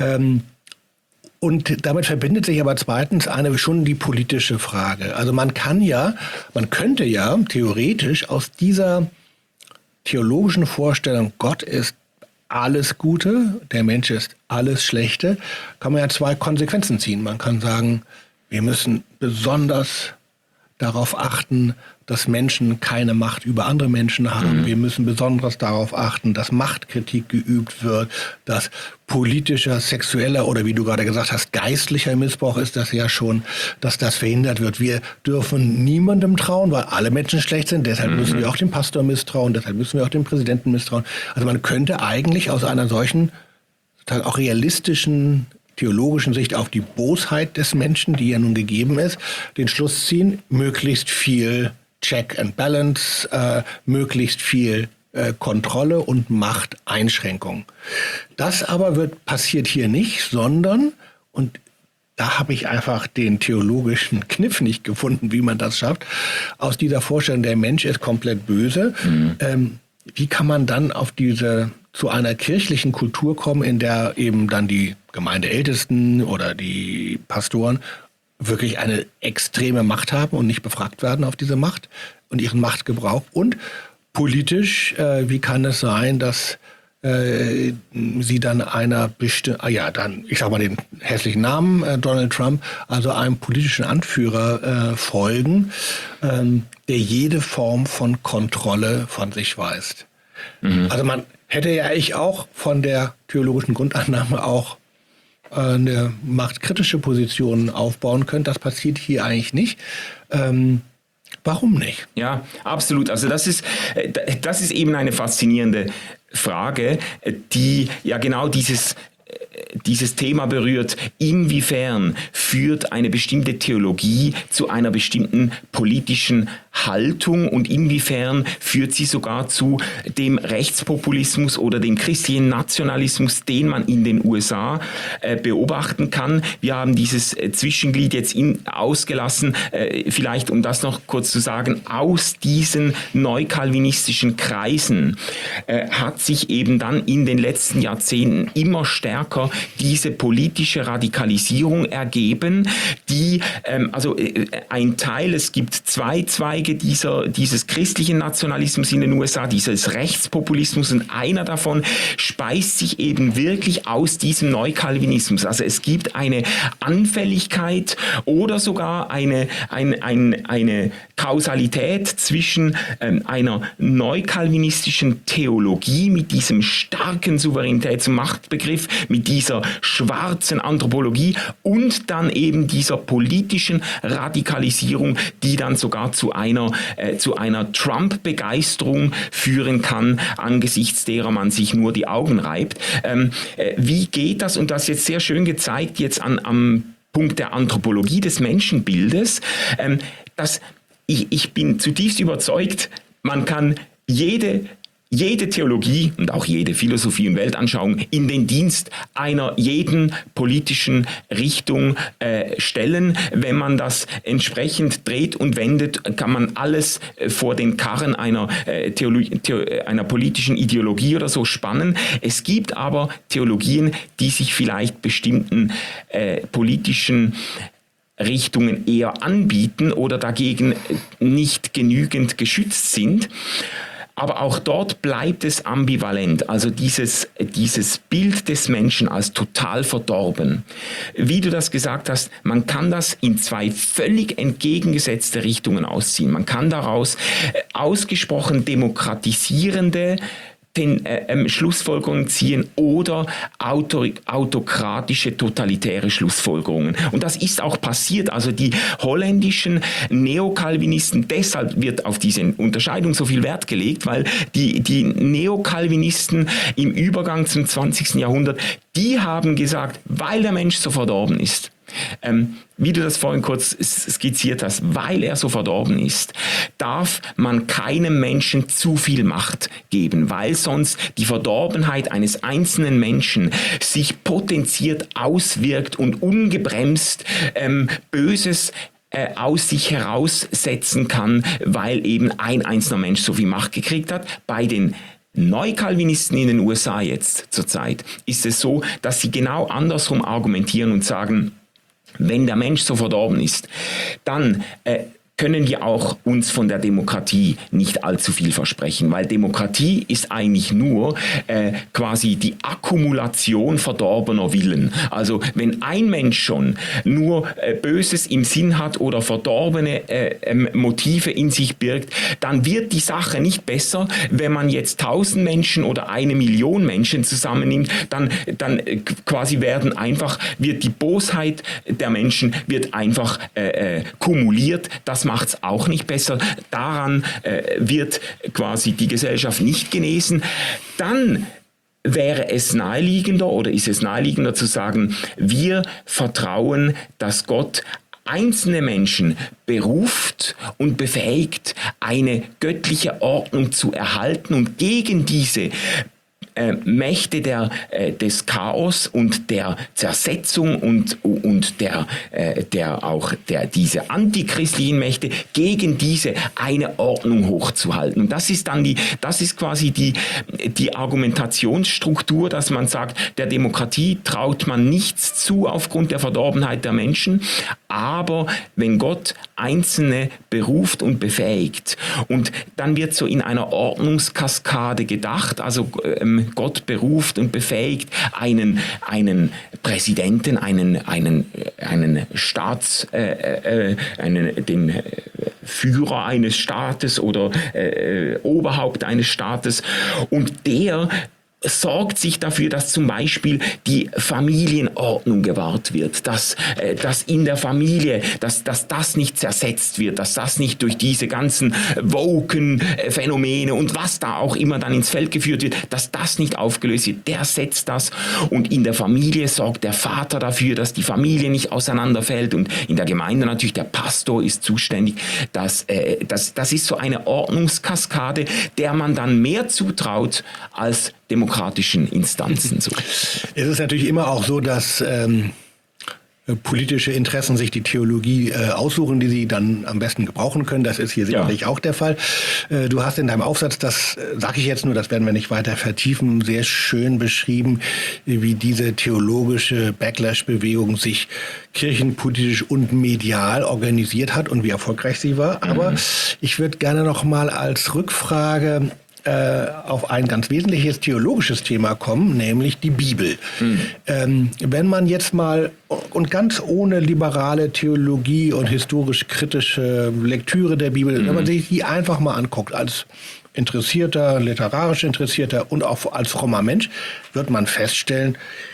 Und damit verbindet sich aber zweitens schon die politische Frage. Also man könnte ja theoretisch aus dieser theologischen Vorstellung, Gott ist alles Gute, der Mensch ist alles Schlechte, kann man ja 2 Konsequenzen ziehen. Man kann sagen, wir müssen besonders darauf achten, dass Menschen keine Macht über andere Menschen haben. Wir müssen besonders darauf achten, dass Machtkritik geübt wird, dass politischer, sexueller oder wie du gerade gesagt hast, geistlicher Missbrauch ist das ja schon, dass das verhindert wird. Wir dürfen niemandem trauen, weil alle Menschen schlecht sind. Deshalb müssen wir auch dem Pastor misstrauen, deshalb müssen wir auch dem Präsidenten misstrauen. Also man könnte eigentlich aus einer solchen, sozusagen auch realistischen, theologischen Sicht auf die Bosheit des Menschen, die ja nun gegeben ist, den Schluss ziehen, möglichst viel Check and Balance, möglichst viel Kontrolle und Machteinschränkung. Das aber passiert hier nicht, sondern, und da habe ich einfach den theologischen Kniff nicht gefunden, wie man das schafft, aus dieser Vorstellung, der Mensch ist komplett böse. Wie kann man dann zu einer kirchlichen Kultur kommen, in der eben dann die Gemeindeältesten oder die Pastoren wirklich eine extreme Macht haben und nicht befragt werden auf diese Macht und ihren Machtgebrauch? Und politisch, wie kann es sein, dass sie dann ich sag mal den hässlichen Namen, Donald Trump, also einem politischen Anführer folgen, der jede Form von Kontrolle von sich weist. Also man hätte ja eigentlich auch von der theologischen Grundannahme auch eine machtkritische Position aufbauen können. Das passiert hier eigentlich nicht. Warum nicht? Ja, absolut. Also das ist eben eine faszinierende Frage, die ja genau dieses Thema berührt. Inwiefern führt eine bestimmte Theologie zu einer bestimmten politischen Haltung und inwiefern führt sie sogar zu dem Rechtspopulismus oder dem christlichen Nationalismus, den man in den USA beobachten kann. Wir haben dieses Zwischenglied jetzt ausgelassen, vielleicht um das noch kurz zu sagen, aus diesen neukalvinistischen Kreisen hat sich eben dann in den letzten Jahrzehnten immer stärker diese politische Radikalisierung ergeben, die, ein Teil, es gibt zwei Zweige dieses christlichen Nationalismus in den USA, dieses Rechtspopulismus, und einer davon speist sich eben wirklich aus diesem Neukalvinismus. Also es gibt eine Anfälligkeit oder sogar eine Kausalität zwischen einer neukalvinistischen Theologie mit diesem starken Souveränitäts- und Machtbegriff, mit dieser schwarzen Anthropologie und dann eben dieser politischen Radikalisierung, die dann sogar zu einer Trump-Begeisterung führen kann, angesichts derer man sich nur die Augen reibt. Wie geht das? Und das jetzt sehr schön gezeigt jetzt am Punkt der Anthropologie des Menschenbildes, dass ich bin zutiefst überzeugt, man kann jede Theologie und auch jede Philosophie und Weltanschauung in den Dienst einer jeden politischen Richtung stellen. Wenn man das entsprechend dreht und wendet, kann man alles vor den Karren einer politischen Ideologie oder so spannen. Es gibt aber Theologien, die sich vielleicht bestimmten politischen Richtungen eher anbieten oder dagegen nicht genügend geschützt sind. Aber auch dort bleibt es ambivalent, also dieses Bild des Menschen als total verdorben. Wie du das gesagt hast, man kann das in zwei völlig entgegengesetzte Richtungen ausziehen. Man kann daraus ausgesprochen demokratisierende Schlussfolgerungen ziehen oder autokratische, totalitäre Schlussfolgerungen. Und das ist auch passiert. Also die holländischen Neokalvinisten, deshalb wird auf diese Unterscheidung so viel Wert gelegt, weil die Neokalvinisten im Übergang zum 20. Jahrhundert, die haben gesagt, weil der Mensch so verdorben ist, wie du das vorhin kurz skizziert hast, weil er so verdorben ist, darf man keinem Menschen zu viel Macht geben, weil sonst die Verdorbenheit eines einzelnen Menschen sich potenziert auswirkt und ungebremst Böses aus sich heraussetzen kann, weil eben ein einzelner Mensch so viel Macht gekriegt hat. Bei den Neukalvinisten in den USA jetzt zurzeit ist es so, dass sie genau andersrum argumentieren und sagen, wenn der Mensch so verdorben ist, dann können wir auch uns von der Demokratie nicht allzu viel versprechen, weil Demokratie ist eigentlich nur quasi die Akkumulation verdorbener Willen. Also wenn ein Mensch schon nur Böses im Sinn hat oder verdorbene Motive in sich birgt, dann wird die Sache nicht besser, wenn man jetzt 1000 Menschen oder 1 Million Menschen zusammennimmt, dann quasi wird die Bosheit der Menschen wird einfach kumuliert. Das macht es auch nicht besser. Daran wird quasi die Gesellschaft nicht genesen. Dann wäre es naheliegender oder ist es naheliegender zu sagen, wir vertrauen, dass Gott einzelne Menschen beruft und befähigt, eine göttliche Ordnung zu erhalten und gegen diese Mächte des Chaos und der Zersetzung und diese antichristlichen Mächte gegen diese eine Ordnung hochzuhalten. Und das ist quasi die Argumentationsstruktur, dass man sagt, der Demokratie traut man nichts zu aufgrund der Verdorbenheit der Menschen, aber wenn Gott Einzelne beruft und befähigt und dann wird so in einer Ordnungskaskade gedacht, also Gott beruft und befähigt einen Präsidenten, den Führer eines Staates oder Oberhaupt eines Staates und der sorgt sich dafür, dass zum Beispiel die Familienordnung gewahrt wird, dass in der Familie, dass das nicht zersetzt wird, dass das nicht durch diese ganzen woken Phänomene und was da auch immer dann ins Feld geführt wird, dass das nicht aufgelöst wird. Der setzt das und in der Familie sorgt der Vater dafür, dass die Familie nicht auseinanderfällt und in der Gemeinde natürlich der Pastor ist zuständig. Das ist so eine Ordnungskaskade, der man dann mehr zutraut als demokratischen Instanzen. So. Es ist natürlich immer auch so, dass politische Interessen sich die Theologie aussuchen, die sie dann am besten gebrauchen können. Das ist hier sicherlich auch der Fall. Du hast in deinem Aufsatz, das sage ich jetzt nur, das werden wir nicht weiter vertiefen, sehr schön beschrieben, wie diese theologische Backlash-Bewegung sich kirchenpolitisch und medial organisiert hat und wie erfolgreich sie war. Aber ich würde gerne noch mal als Rückfrage auf ein ganz wesentliches theologisches Thema kommen, nämlich die Bibel. Wenn man jetzt mal und ganz ohne liberale Theologie und historisch-kritische Lektüre der Bibel, wenn man sich die einfach mal anguckt, als interessierter, literarisch interessierter und auch als frommer Mensch, wird man feststellen,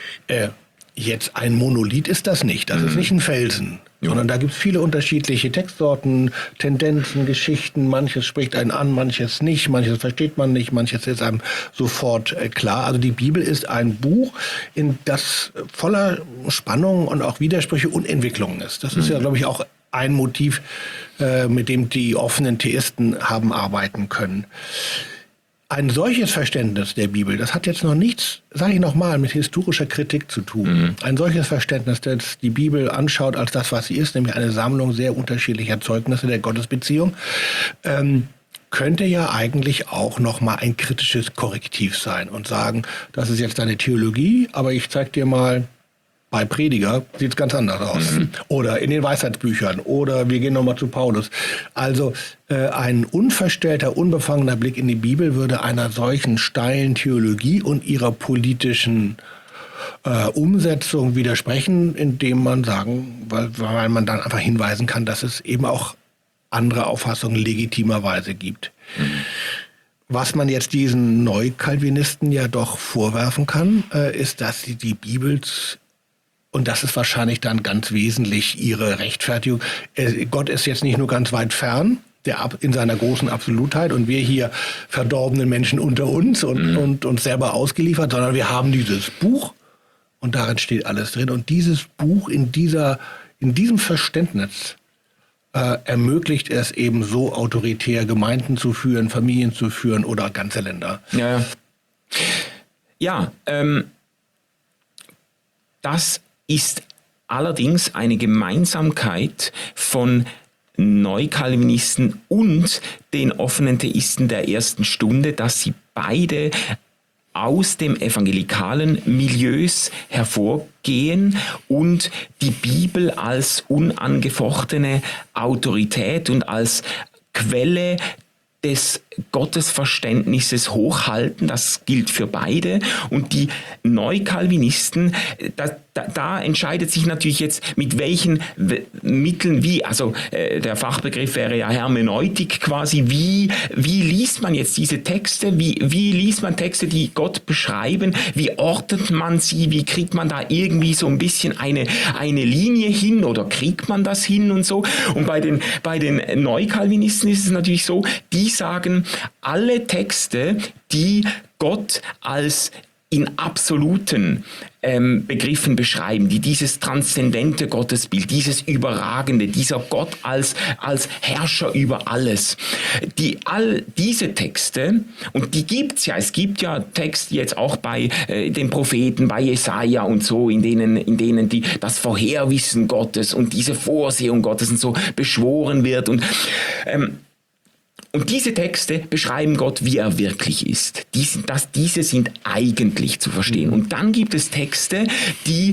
jetzt ein Monolith ist das nicht. Das ist nicht ein Felsen. Sondern da gibt es viele unterschiedliche Textsorten, Tendenzen, Geschichten. Manches spricht einen an, manches nicht. Manches versteht man nicht, manches ist einem sofort klar. Also die Bibel ist ein Buch, in das voller Spannung und auch Widersprüche und Entwicklungen ist. Das ist ja, glaube ich, auch ein Motiv, mit dem die offenen Theisten haben arbeiten können. Ein solches Verständnis der Bibel, das hat jetzt noch nichts, sage ich nochmal, mit historischer Kritik zu tun. Ein solches Verständnis, das die Bibel anschaut als das, was sie ist, nämlich eine Sammlung sehr unterschiedlicher Zeugnisse der Gottesbeziehung, könnte ja eigentlich auch nochmal ein kritisches Korrektiv sein und sagen, das ist jetzt deine Theologie, aber ich zeig dir mal, bei Prediger sieht es ganz anders aus. Oder in den Weisheitsbüchern. Oder wir gehen nochmal zu Paulus. Also ein unverstellter, unbefangener Blick in die Bibel würde einer solchen steilen Theologie und ihrer politischen Umsetzung widersprechen, indem man weil man dann einfach hinweisen kann, dass es eben auch andere Auffassungen legitimerweise gibt. Was man jetzt diesen Neukalvinisten ja doch vorwerfen kann, ist, dass sie die Bibel, und das ist wahrscheinlich dann ganz wesentlich ihre Rechtfertigung. Gott ist jetzt nicht nur ganz weit fern, in seiner großen Absolutheit, und wir hier verdorbenen Menschen unter uns und uns selber ausgeliefert, sondern wir haben dieses Buch und darin steht alles drin. Und dieses Buch in diesem Verständnis ermöglicht es eben so autoritär, Gemeinden zu führen, Familien zu führen oder ganze Länder. Das ist allerdings eine Gemeinsamkeit von Neukalvinisten und den offenen Theisten der ersten Stunde, dass sie beide aus dem evangelikalen Milieus hervorgehen und die Bibel als unangefochtene Autorität und als Quelle des Gottesverständnisses hochhalten. Das gilt für beide. Und die Neukalvinisten, da entscheidet sich natürlich jetzt, mit welchen Mitteln, der Fachbegriff wäre ja Hermeneutik quasi, wie liest man jetzt diese Texte, wie liest man Texte, die Gott beschreiben, wie ordnet man sie, wie kriegt man da irgendwie so ein bisschen eine Linie hin oder kriegt man das hin und so. Und bei den Neukalvinisten ist es natürlich so, die sagen, alle Texte, die Gott als in absoluten Begriffen beschreiben, die dieses transzendente Gottesbild, dieses Überragende, dieser Gott als Herrscher über alles, all diese Texte, und die gibt's ja, es gibt ja Texte jetzt auch bei den Propheten, bei Jesaja und so, in denen das Vorherwissen Gottes und diese Vorsehung Gottes und so beschworen wird und diese Texte beschreiben Gott, wie er wirklich ist. Diese sind eigentlich zu verstehen. Und dann gibt es Texte, die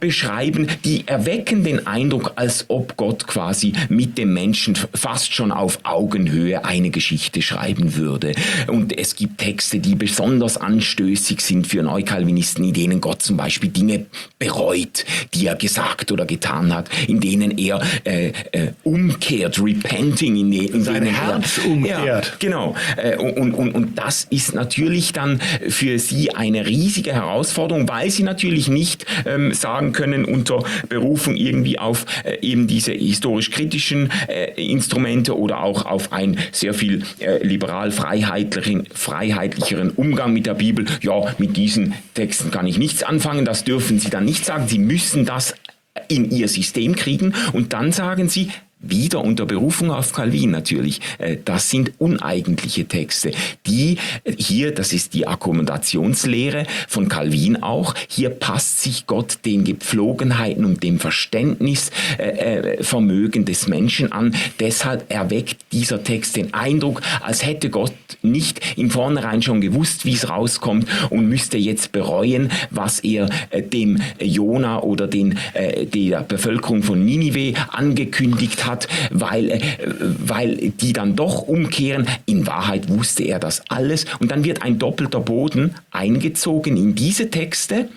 erwecken den Eindruck, als ob Gott quasi mit dem Menschen fast schon auf Augenhöhe eine Geschichte schreiben würde. Und es gibt Texte, die besonders anstößig sind für Neukalvinisten, in denen Gott zum Beispiel Dinge bereut, die er gesagt oder getan hat, in denen er umkehrt, repenting, in sein Herz umkehrt. Ja, genau. Und das ist natürlich dann für sie eine riesige Herausforderung, weil sie natürlich nicht sagen können, unter Berufung irgendwie auf eben diese historisch-kritischen Instrumente oder auch auf einen sehr viel liberal-freiheitlicheren Umgang mit der Bibel, ja, mit diesen Texten kann ich nichts anfangen, das dürfen sie dann nicht sagen. Sie müssen das in ihr System kriegen und dann sagen sie, wieder unter Berufung auf Calvin natürlich, das sind uneigentliche Texte, die hier, das ist die Akkommodationslehre von Calvin auch, hier passt sich Gott den Gepflogenheiten und dem Verständnisvermögen des Menschen an, deshalb erweckt dieser Text den Eindruck, als hätte Gott nicht im Vornherein schon gewusst, wie es rauskommt und müsste jetzt bereuen, was er dem Jona oder der Bevölkerung von Ninive angekündigt hat, weil die dann doch umkehren. In Wahrheit wusste er das alles. Und dann wird ein doppelter Boden eingezogen in diese Texte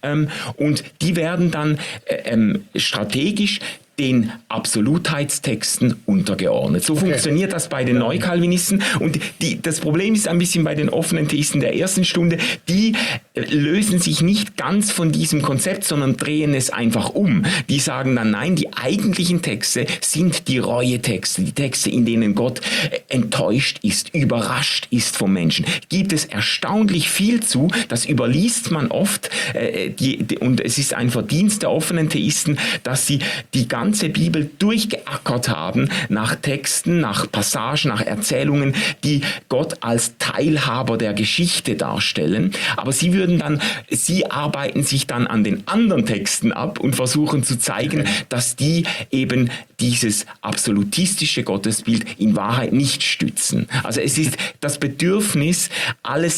und die werden dann strategisch den Absolutheitstexten untergeordnet. So funktioniert das bei den Neukalvinisten. Und das Problem ist ein bisschen bei den offenen Theisten der ersten Stunde, die lösen sich nicht ganz von diesem Konzept, sondern drehen es einfach um. Die sagen dann, nein, die eigentlichen Texte sind die Reue-Texte, die Texte, in denen Gott enttäuscht ist, überrascht ist vom Menschen. Gibt es erstaunlich viel zu, das überliest man oft, und es ist ein Verdienst der offenen Theisten, dass sie die ganze Bibel durchgeackert haben nach Texten, nach Passagen, nach Erzählungen, die Gott als Teilhaber der Geschichte darstellen. Aber sie arbeiten sich dann an den anderen Texten ab und versuchen zu zeigen, dass die eben dieses absolutistische Gottesbild in Wahrheit nicht stützen. Also es ist das Bedürfnis, alle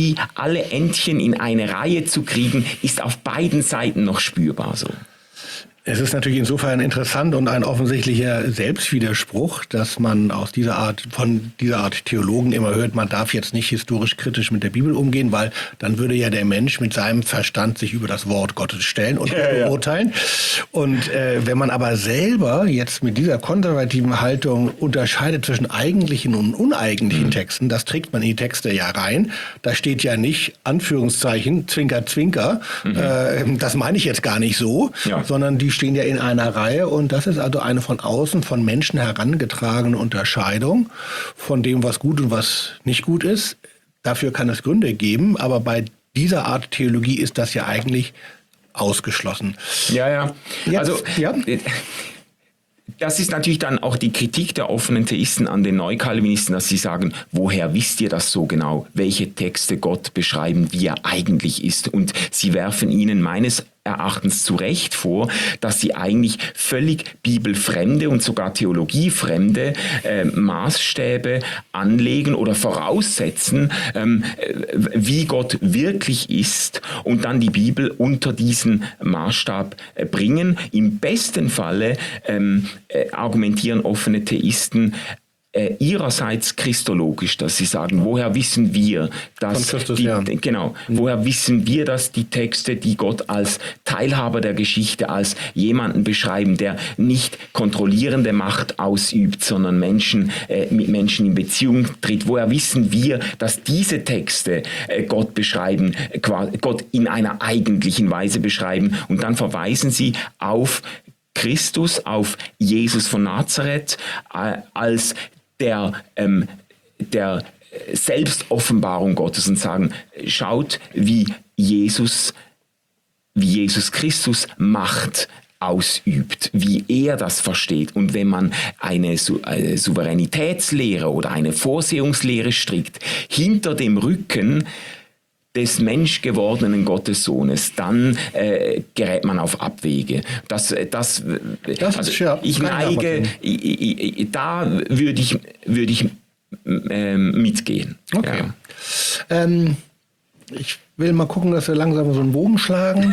Entchen in eine Reihe zu kriegen, ist auf beiden Seiten noch spürbar so. Es ist natürlich insofern interessant und ein offensichtlicher Selbstwiderspruch, dass man von dieser Art Theologen immer hört, man darf jetzt nicht historisch kritisch mit der Bibel umgehen, weil dann würde ja der Mensch mit seinem Verstand sich über das Wort Gottes stellen und beurteilen. Und wenn man aber selber jetzt mit dieser konservativen Haltung unterscheidet zwischen eigentlichen und uneigentlichen Texten, das trägt man in die Texte ja rein. Da steht ja nicht, Anführungszeichen, Zwinker, Zwinker, das meine ich jetzt gar nicht so, sondern die stehen ja in einer Reihe und das ist also eine von außen von Menschen herangetragene Unterscheidung von dem, was gut und was nicht gut ist. Dafür kann es Gründe geben, aber bei dieser Art Theologie ist das ja eigentlich ausgeschlossen. Ja. Also, das ist natürlich dann auch die Kritik der offenen Theisten an den Neukalvinisten, dass sie sagen, woher wisst ihr das so genau? Welche Texte Gott beschreiben, wie er eigentlich ist? Und sie werfen ihnen meines Erachtens zu Recht vor, dass sie eigentlich völlig bibelfremde und sogar theologiefremde Maßstäbe anlegen oder voraussetzen, wie Gott wirklich ist und dann die Bibel unter diesen Maßstab bringen. Im besten Falle argumentieren offene Theisten ihrerseits christologisch, dass sie sagen, woher wissen wir, dass woher wissen wir, dass die Texte, die Gott als Teilhaber der Geschichte, als jemanden beschreiben, der nicht kontrollierende Macht ausübt, sondern mit Menschen in Beziehung tritt, woher wissen wir, dass diese Texte Gott beschreiben, Gott in einer eigentlichen Weise beschreiben, und dann verweisen sie auf Christus, auf Jesus von Nazareth als der Selbstoffenbarung Gottes und sagen, schaut, wie Jesus Christus Macht ausübt, wie er das versteht. Und wenn man eine Souveränitätslehre oder eine Vorsehungslehre strickt, hinter dem Rücken des menschgewordenen Gottessohnes, dann gerät man auf Abwege. Ich neige, da würde ich mitgehen. Okay. Ja. Ich will mal gucken, dass wir langsam so einen Bogen schlagen.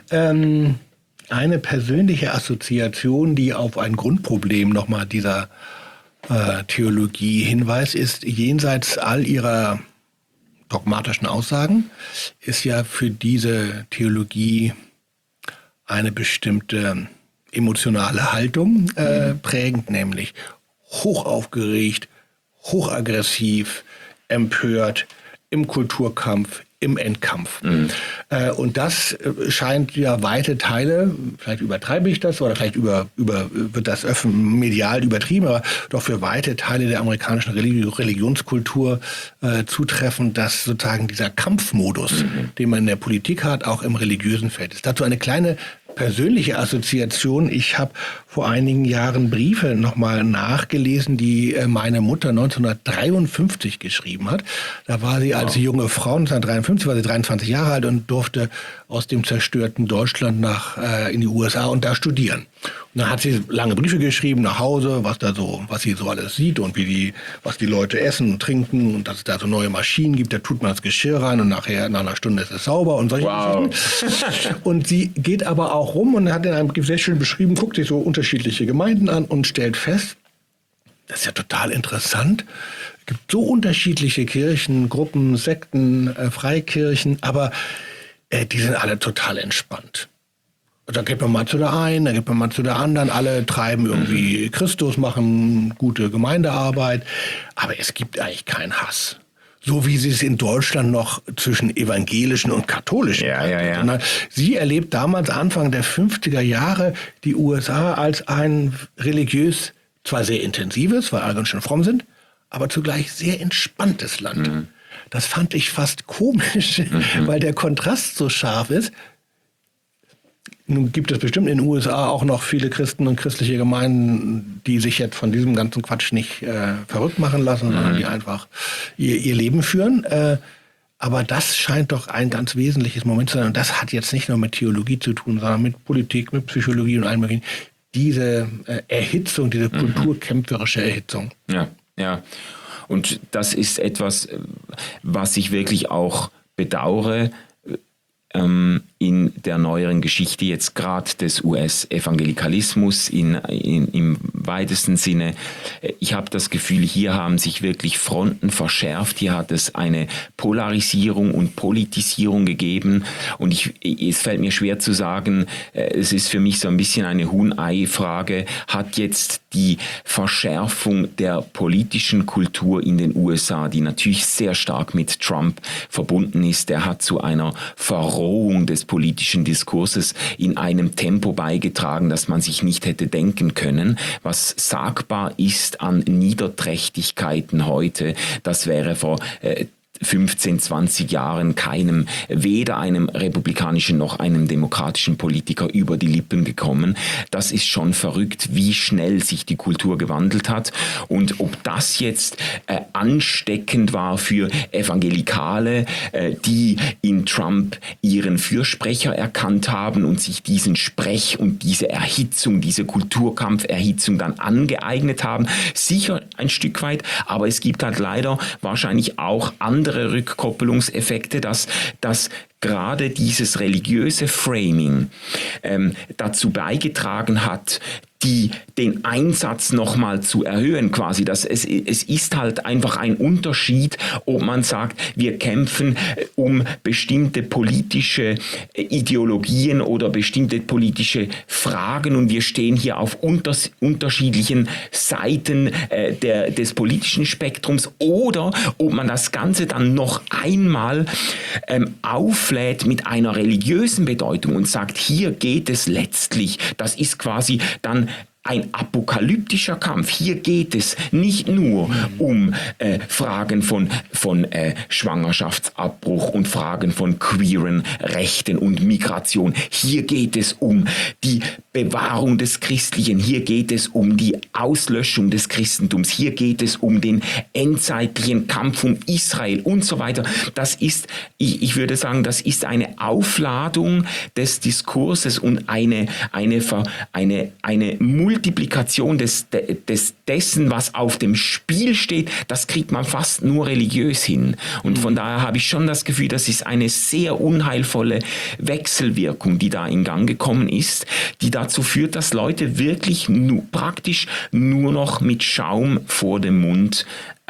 Eine persönliche Assoziation, die auf ein Grundproblem nochmal dieser Theologie hinweist, ist, jenseits all ihrer dogmatischen Aussagen ist ja für diese Theologie eine bestimmte emotionale Haltung prägend, nämlich hochaufgeregt, hochaggressiv, empört, im Kulturkampf, im Endkampf. Und das scheint ja weite Teile, vielleicht übertreibe ich das oder vielleicht wird das medial übertrieben, aber doch für weite Teile der amerikanischen Religionskultur zutreffend, dass sozusagen dieser Kampfmodus, den man in der Politik hat, auch im religiösen Feld ist. Dazu eine kleine persönliche Assoziation. Ich habe vor einigen Jahren Briefe nochmal nachgelesen, die meine Mutter 1953 geschrieben hat. Da war sie als junge Frau, 1953 war sie 23 Jahre alt und durfte aus dem zerstörten Deutschland in die USA und da studieren. Und dann hat sie lange Briefe geschrieben nach Hause, was sie so alles sieht und was die Leute essen und trinken und dass es da so neue Maschinen gibt, da tut man das Geschirr rein und nachher nach einer Stunde ist es sauber und solche Geschichten. Und sie geht aber auch rum und hat in einem Brief sehr schön beschrieben, guckt sich so unterschiedliche Gemeinden an und stellt fest, das ist ja total interessant. Es gibt so unterschiedliche Kirchen, Gruppen, Sekten, Freikirchen, aber die sind alle total entspannt. Da geht man mal zu der einen, da geht man mal zu der anderen. Alle treiben irgendwie Christus, machen gute Gemeindearbeit. Aber es gibt eigentlich keinen Hass. So wie sie es in Deutschland noch zwischen Evangelischen und Katholischen hat. Sie erlebt damals, Anfang der 50er Jahre, die USA als ein religiös, zwar sehr intensives, weil alle ganz schön fromm sind, aber zugleich sehr entspanntes Land. Das fand ich fast komisch, weil der Kontrast so scharf ist. Nun gibt es bestimmt in den USA auch noch viele Christen und christliche Gemeinden, die sich jetzt von diesem ganzen Quatsch nicht verrückt machen lassen, sondern die einfach ihr Leben führen. Aber das scheint doch ein ganz wesentliches Moment zu sein. Und das hat jetzt nicht nur mit Theologie zu tun, sondern mit Politik, mit Psychologie und allem möglichen. Diese Erhitzung, diese kulturkämpferische Erhitzung. Ja. Und das ist etwas, was ich wirklich auch bedauere, in der neueren Geschichte jetzt gerade des US-Evangelikalismus im weitesten Sinne. Ich habe das Gefühl, hier haben sich wirklich Fronten verschärft. Hier hat es eine Polarisierung und Politisierung gegeben. Und es fällt mir schwer zu sagen, es ist für mich so ein bisschen eine Huhn-Ei-Frage. Hat jetzt die Verschärfung der politischen Kultur in den USA, die natürlich sehr stark mit Trump verbunden ist, der hat zu einer Verrohung des politischen Diskurses in einem Tempo beigetragen, das man sich nicht hätte denken können. Was sagbar ist an Niederträchtigkeiten heute, das wäre vor 15, 20 Jahren weder einem republikanischen noch einem demokratischen Politiker über die Lippen gekommen. Das ist schon verrückt, wie schnell sich die Kultur gewandelt hat. Und ob das jetzt ansteckend war für Evangelikale, die in Trump ihren Fürsprecher erkannt haben und sich diesen Sprech und diese Erhitzung, diese Kulturkampferhitzung dann angeeignet haben, sicher ein Stück weit, aber es gibt halt leider wahrscheinlich auch andere Rückkoppelungseffekte, dass gerade dieses religiöse Framing dazu beigetragen hat, den Einsatz nochmal zu erhöhen quasi. Es ist halt einfach ein Unterschied, ob man sagt, wir kämpfen um bestimmte politische Ideologien oder bestimmte politische Fragen und wir stehen hier auf unterschiedlichen Seiten des politischen Spektrums, oder ob man das Ganze dann noch einmal auflädt mit einer religiösen Bedeutung und sagt, hier geht es letztlich, das ist quasi dann ein apokalyptischer Kampf. Hier geht es nicht nur um Fragen von Schwangerschaftsabbruch und Fragen von queeren Rechten und Migration. Hier geht es um die Bewahrung des Christlichen. Hier geht es um die Auslöschung des Christentums. Hier geht es um den endzeitlichen Kampf um Israel und so weiter. Das ist, ich würde sagen, das ist eine Aufladung des Diskurses und eine Multiplikation dessen, was auf dem Spiel steht. Das kriegt man fast nur religiös hin. Und von daher habe ich schon das Gefühl, das ist eine sehr unheilvolle Wechselwirkung, die da in Gang gekommen ist, die dazu führt, dass Leute wirklich praktisch nur noch mit Schaum vor dem Mund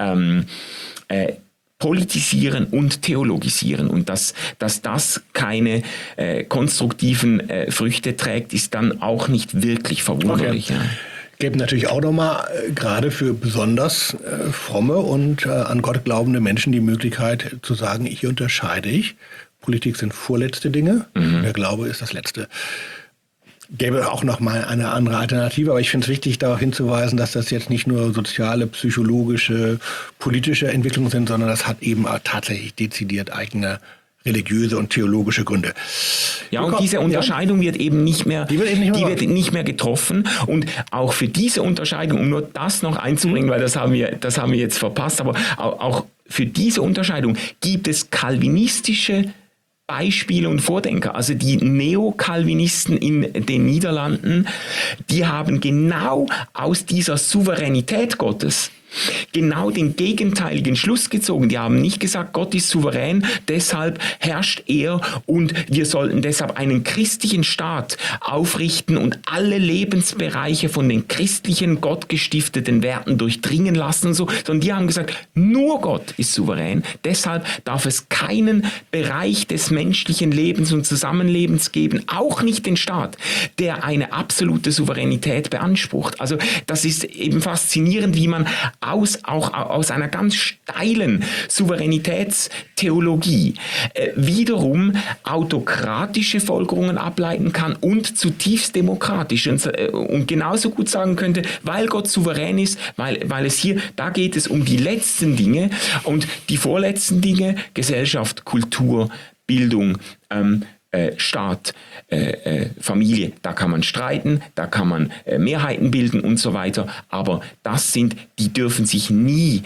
politisieren und theologisieren. Und dass das keine konstruktiven Früchte trägt, ist dann auch nicht wirklich verwunderlich. Okay. Ja. Gäbe natürlich auch nochmal gerade für besonders fromme und an Gott glaubende Menschen die Möglichkeit zu sagen, hier unterscheide ich. Politik sind vorletzte Dinge, der Glaube ist das Letzte. Gäbe auch noch mal eine andere Alternative, aber ich finde es wichtig, darauf hinzuweisen, dass das jetzt nicht nur soziale, psychologische, politische Entwicklungen sind, sondern das hat eben auch tatsächlich dezidiert eigene religiöse und theologische Gründe. Ja, und diese Unterscheidung wird eben nicht mehr, wird nicht mehr getroffen. Und auch für diese Unterscheidung, um nur das noch einzubringen, weil das haben wir jetzt verpasst, aber auch für diese Unterscheidung gibt es kalvinistische Beispiele und Vordenker. Also die Neokalvinisten in den Niederlanden, die haben genau aus dieser Souveränität Gottes genau den gegenteiligen Schluss gezogen. Die haben nicht gesagt, Gott ist souverän, deshalb herrscht er und wir sollten deshalb einen christlichen Staat aufrichten und alle Lebensbereiche von den christlichen, gottgestifteten Werten durchdringen lassen und so, sondern die haben gesagt, nur Gott ist souverän, deshalb darf es keinen Bereich des menschlichen Lebens und Zusammenlebens geben, auch nicht den Staat, der eine absolute Souveränität beansprucht. Also das ist eben faszinierend, wie man auch aus einer ganz steilen Souveränitätstheologie wiederum autokratische Folgerungen ableiten kann und zutiefst demokratisch und genauso gut sagen könnte, weil Gott souverän ist, weil es hier, da geht es um die letzten Dinge und die vorletzten Dinge, Gesellschaft, Kultur, Bildung, Staat, Familie, da kann man streiten, da kann man Mehrheiten bilden und so weiter, aber die dürfen sich nie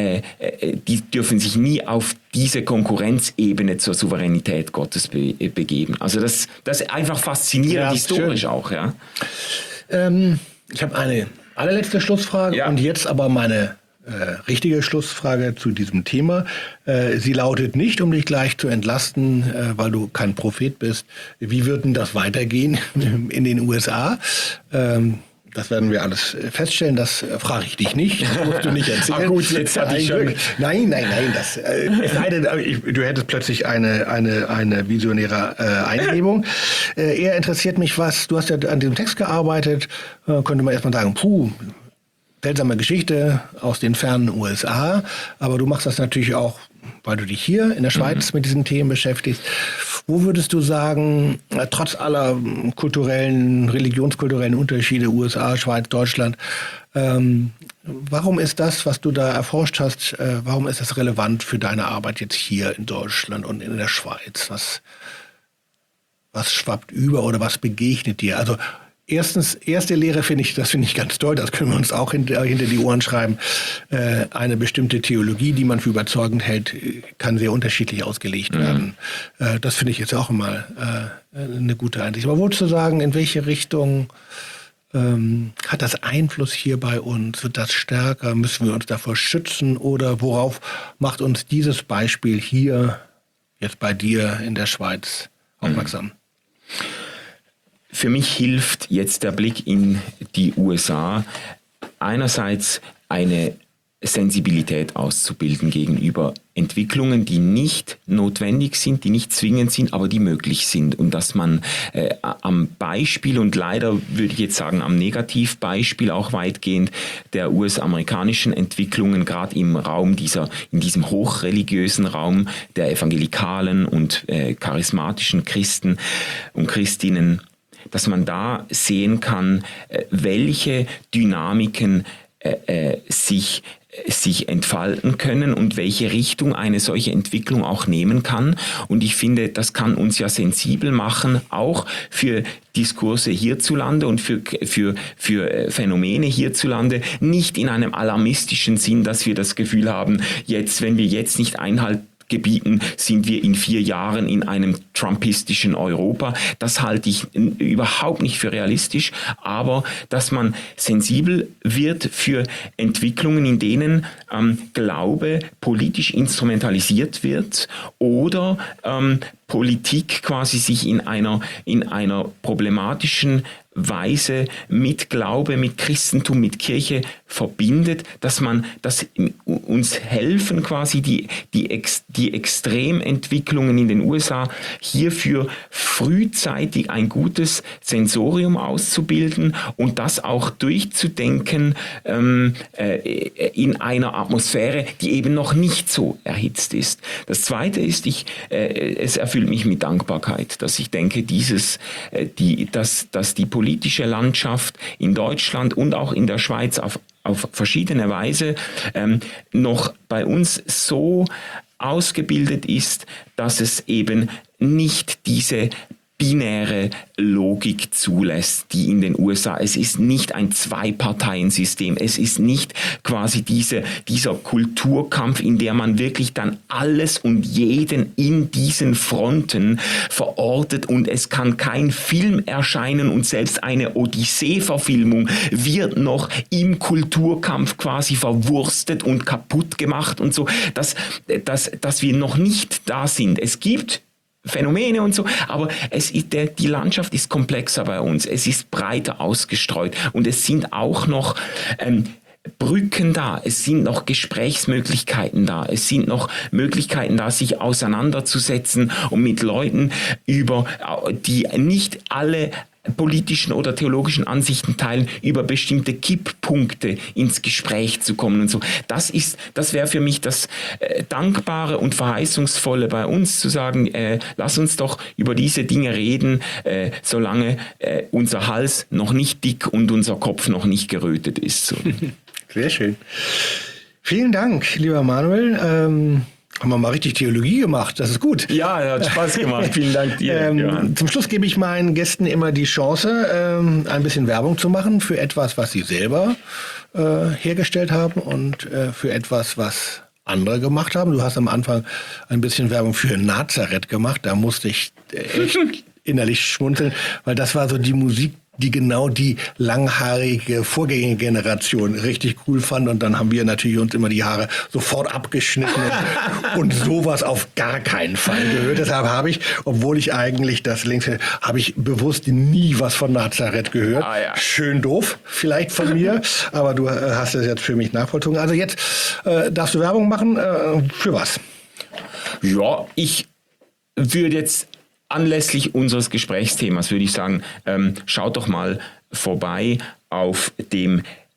auf diese Konkurrenzebene zur Souveränität Gottes begeben. Also das ist einfach faszinierend, historisch schön. Auch. Ja. Ich habe eine allerletzte Schlussfrage und jetzt aber meine richtige Schlussfrage zu diesem Thema. Sie lautet nicht, um dich gleich zu entlasten, weil du kein Prophet bist. Wie wird denn das weitergehen in den USA? Das werden wir alles feststellen. Das frage ich dich nicht. Das musst du nicht erzählen. Ach gut, jetzt hatte ich schon. Nein. Es sei denn, du hättest plötzlich eine visionäre Eingebung. Eher interessiert mich was. Du hast ja an diesem Text gearbeitet. Könnte man erstmal sagen, seltsame Geschichte aus den fernen USA, aber du machst das natürlich auch, weil du dich hier in der Schweiz mit diesen Themen beschäftigst. Wo würdest du sagen, trotz aller kulturellen, religionskulturellen Unterschiede, USA, Schweiz, Deutschland, warum ist das, was du da erforscht hast, warum ist das relevant für deine Arbeit jetzt hier in Deutschland und in der Schweiz? Was schwappt über oder was begegnet dir? Also erstens, erste Lehre finde ich ganz toll, das können wir uns auch hinter die Ohren schreiben. Eine bestimmte Theologie, die man für überzeugend hält, kann sehr unterschiedlich ausgelegt werden. Das finde ich jetzt auch immer eine gute Einsicht. Aber wolltest du sagen, in welche Richtung hat das Einfluss hier bei uns? Wird das stärker? Müssen wir uns davor schützen? Oder worauf macht uns dieses Beispiel hier, jetzt bei dir in der Schweiz, aufmerksam? Für mich hilft jetzt der Blick in die USA, einerseits eine Sensibilität auszubilden gegenüber Entwicklungen, die nicht notwendig sind, die nicht zwingend sind, aber die möglich sind. Und dass man am Beispiel und leider würde ich jetzt sagen am Negativbeispiel auch weitgehend der US-amerikanischen Entwicklungen, gerade im Raum in diesem hochreligiösen Raum der evangelikalen und charismatischen Christen und Christinnen, dass man da sehen kann, welche Dynamiken sich entfalten können und welche Richtung eine solche Entwicklung auch nehmen kann. Und ich finde, das kann uns ja sensibel machen, auch für Diskurse hierzulande und für Phänomene hierzulande, nicht in einem alarmistischen Sinn, dass wir das Gefühl haben, wenn wir jetzt nicht Einhalt gebieten, sind wir in 4 Jahren in einem trumpistischen Europa. Das halte ich überhaupt nicht für realistisch, aber dass man sensibel wird für Entwicklungen, in denen Glaube politisch instrumentalisiert wird oder Politik quasi sich in einer problematischen Weise mit Glaube, mit Christentum, mit Kirche verbindet, dass uns helfen quasi die Extrementwicklungen in den USA hierfür frühzeitig ein gutes Sensorium auszubilden und das auch durchzudenken in einer Atmosphäre, die eben noch nicht so erhitzt ist. Das Zweite ist, es erfüllt mich mit Dankbarkeit, dass ich denke, dass die politische Landschaft in Deutschland und auch in der Schweiz auf verschiedene Weise noch bei uns so ausgebildet ist, dass es eben nicht diese binäre Logik zulässt, die in den USA. Es ist nicht ein Zwei-Parteien-System. Es ist nicht quasi dieser Kulturkampf, in der man wirklich dann alles und jeden in diesen Fronten verortet und es kann kein Film erscheinen und selbst eine Odyssee-Verfilmung wird noch im Kulturkampf quasi verwurstet und kaputt gemacht und so, dass wir noch nicht da sind. Es gibt Phänomene und so, aber die Landschaft ist komplexer bei uns, es ist breiter ausgestreut und es sind auch noch Brücken da, es sind noch Gesprächsmöglichkeiten da, es sind noch Möglichkeiten da, sich auseinanderzusetzen und mit Leuten die nicht alle politischen oder theologischen Ansichten teilen, über bestimmte Kipppunkte ins Gespräch zu kommen und so. Das wäre für mich das Dankbare und Verheißungsvolle bei uns, zu sagen, lass uns doch über diese Dinge reden, solange unser Hals noch nicht dick und unser Kopf noch nicht gerötet ist. So. Sehr schön. Vielen Dank, lieber Manuel. Haben wir mal richtig Theologie gemacht, das ist gut. Ja, hat Spaß gemacht, vielen Dank dir. Zum Schluss gebe ich meinen Gästen immer die Chance, ein bisschen Werbung zu machen für etwas, was sie selber hergestellt haben und für etwas, was andere gemacht haben. Du hast am Anfang ein bisschen Werbung für Nazareth gemacht, da musste ich echt innerlich schmunzeln, weil das war so die Musik, die genau die langhaarige Vorgängergeneration richtig cool fand. Und dann haben wir natürlich uns immer die Haare sofort abgeschnitten und sowas auf gar keinen Fall gehört. Deshalb habe ich, obwohl ich eigentlich das links, habe ich bewusst nie was von Nazareth gehört. Ah, ja. Schön doof, vielleicht von mir, aber du hast es jetzt für mich nachvollzogen. Also jetzt darfst du Werbung machen. Für was? Ja, ich würde jetzt anlässlich unseres Gesprächsthemas würde ich sagen, schaut doch mal vorbei auf dem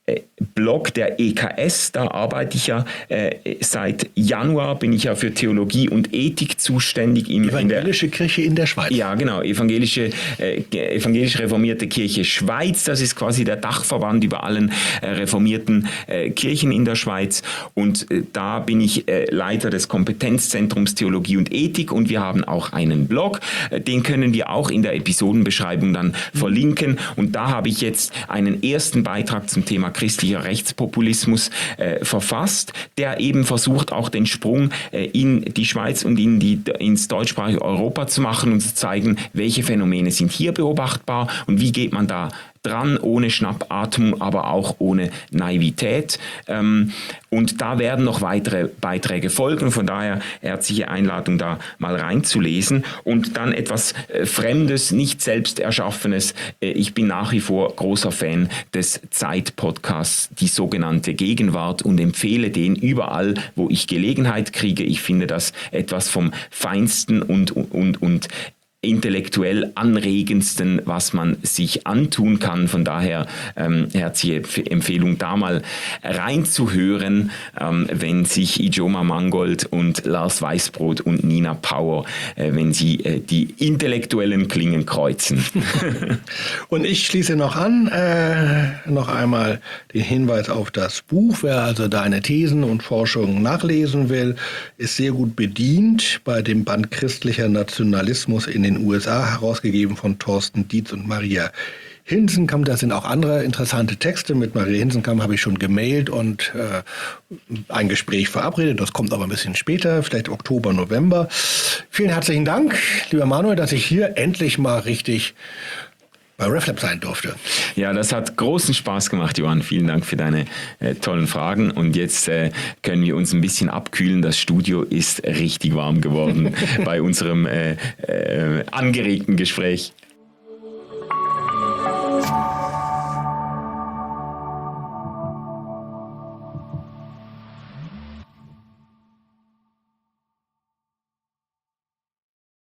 Blog der EKS, da arbeite ich ja seit Januar, bin ich ja für Theologie und Ethik zuständig. Evangelische Kirche in der Schweiz. Ja, genau, evangelisch reformierte Kirche Schweiz, das ist quasi der Dachverband über allen reformierten Kirchen in der Schweiz, und da bin ich Leiter des Kompetenzzentrums Theologie und Ethik, und wir haben auch einen Blog, den können wir auch in der Episodenbeschreibung dann verlinken, und da habe ich jetzt einen ersten Beitrag zum Thema christlicher Rechtspopulismus verfasst, der eben versucht, auch den Sprung in die Schweiz und ins deutschsprachige Europa zu machen und zu zeigen, welche Phänomene sind hier beobachtbar und wie geht man da dran, ohne Schnappatmung, aber auch ohne Naivität. Und da werden noch weitere Beiträge folgen. Von daher herzliche Einladung, da mal reinzulesen. Und dann etwas Fremdes, nicht selbst Erschaffenes. Ich bin nach wie vor großer Fan des Zeit-Podcasts, die sogenannte Gegenwart, und empfehle den überall, wo ich Gelegenheit kriege. Ich finde das etwas vom Feinsten und intellektuell anregendsten, was man sich antun kann. Von daher herzliche Empfehlung, da mal reinzuhören, wenn sich Ijoma Mangold und Lars Weißbrot und Nina Power, wenn sie die intellektuellen Klingen kreuzen. Und ich schließe noch an, noch einmal den Hinweis auf das Buch. Wer also deine Thesen und Forschungen nachlesen will, ist sehr gut bedient bei dem Band Christlicher Nationalismus in den USA, herausgegeben von Thorsten Dietz und Maria Hinsenkamp. Da sind auch andere interessante Texte. Mit Maria Hinsenkamp habe ich schon gemailt und ein Gespräch verabredet. Das kommt aber ein bisschen später, vielleicht Oktober, November. Vielen herzlichen Dank, lieber Manuel, dass ich hier endlich mal richtig bei RefLab sein durfte. Ja, das hat großen Spaß gemacht, Johann. Vielen Dank für deine tollen Fragen. Und jetzt können wir uns ein bisschen abkühlen. Das Studio ist richtig warm geworden bei unserem angeregten Gespräch.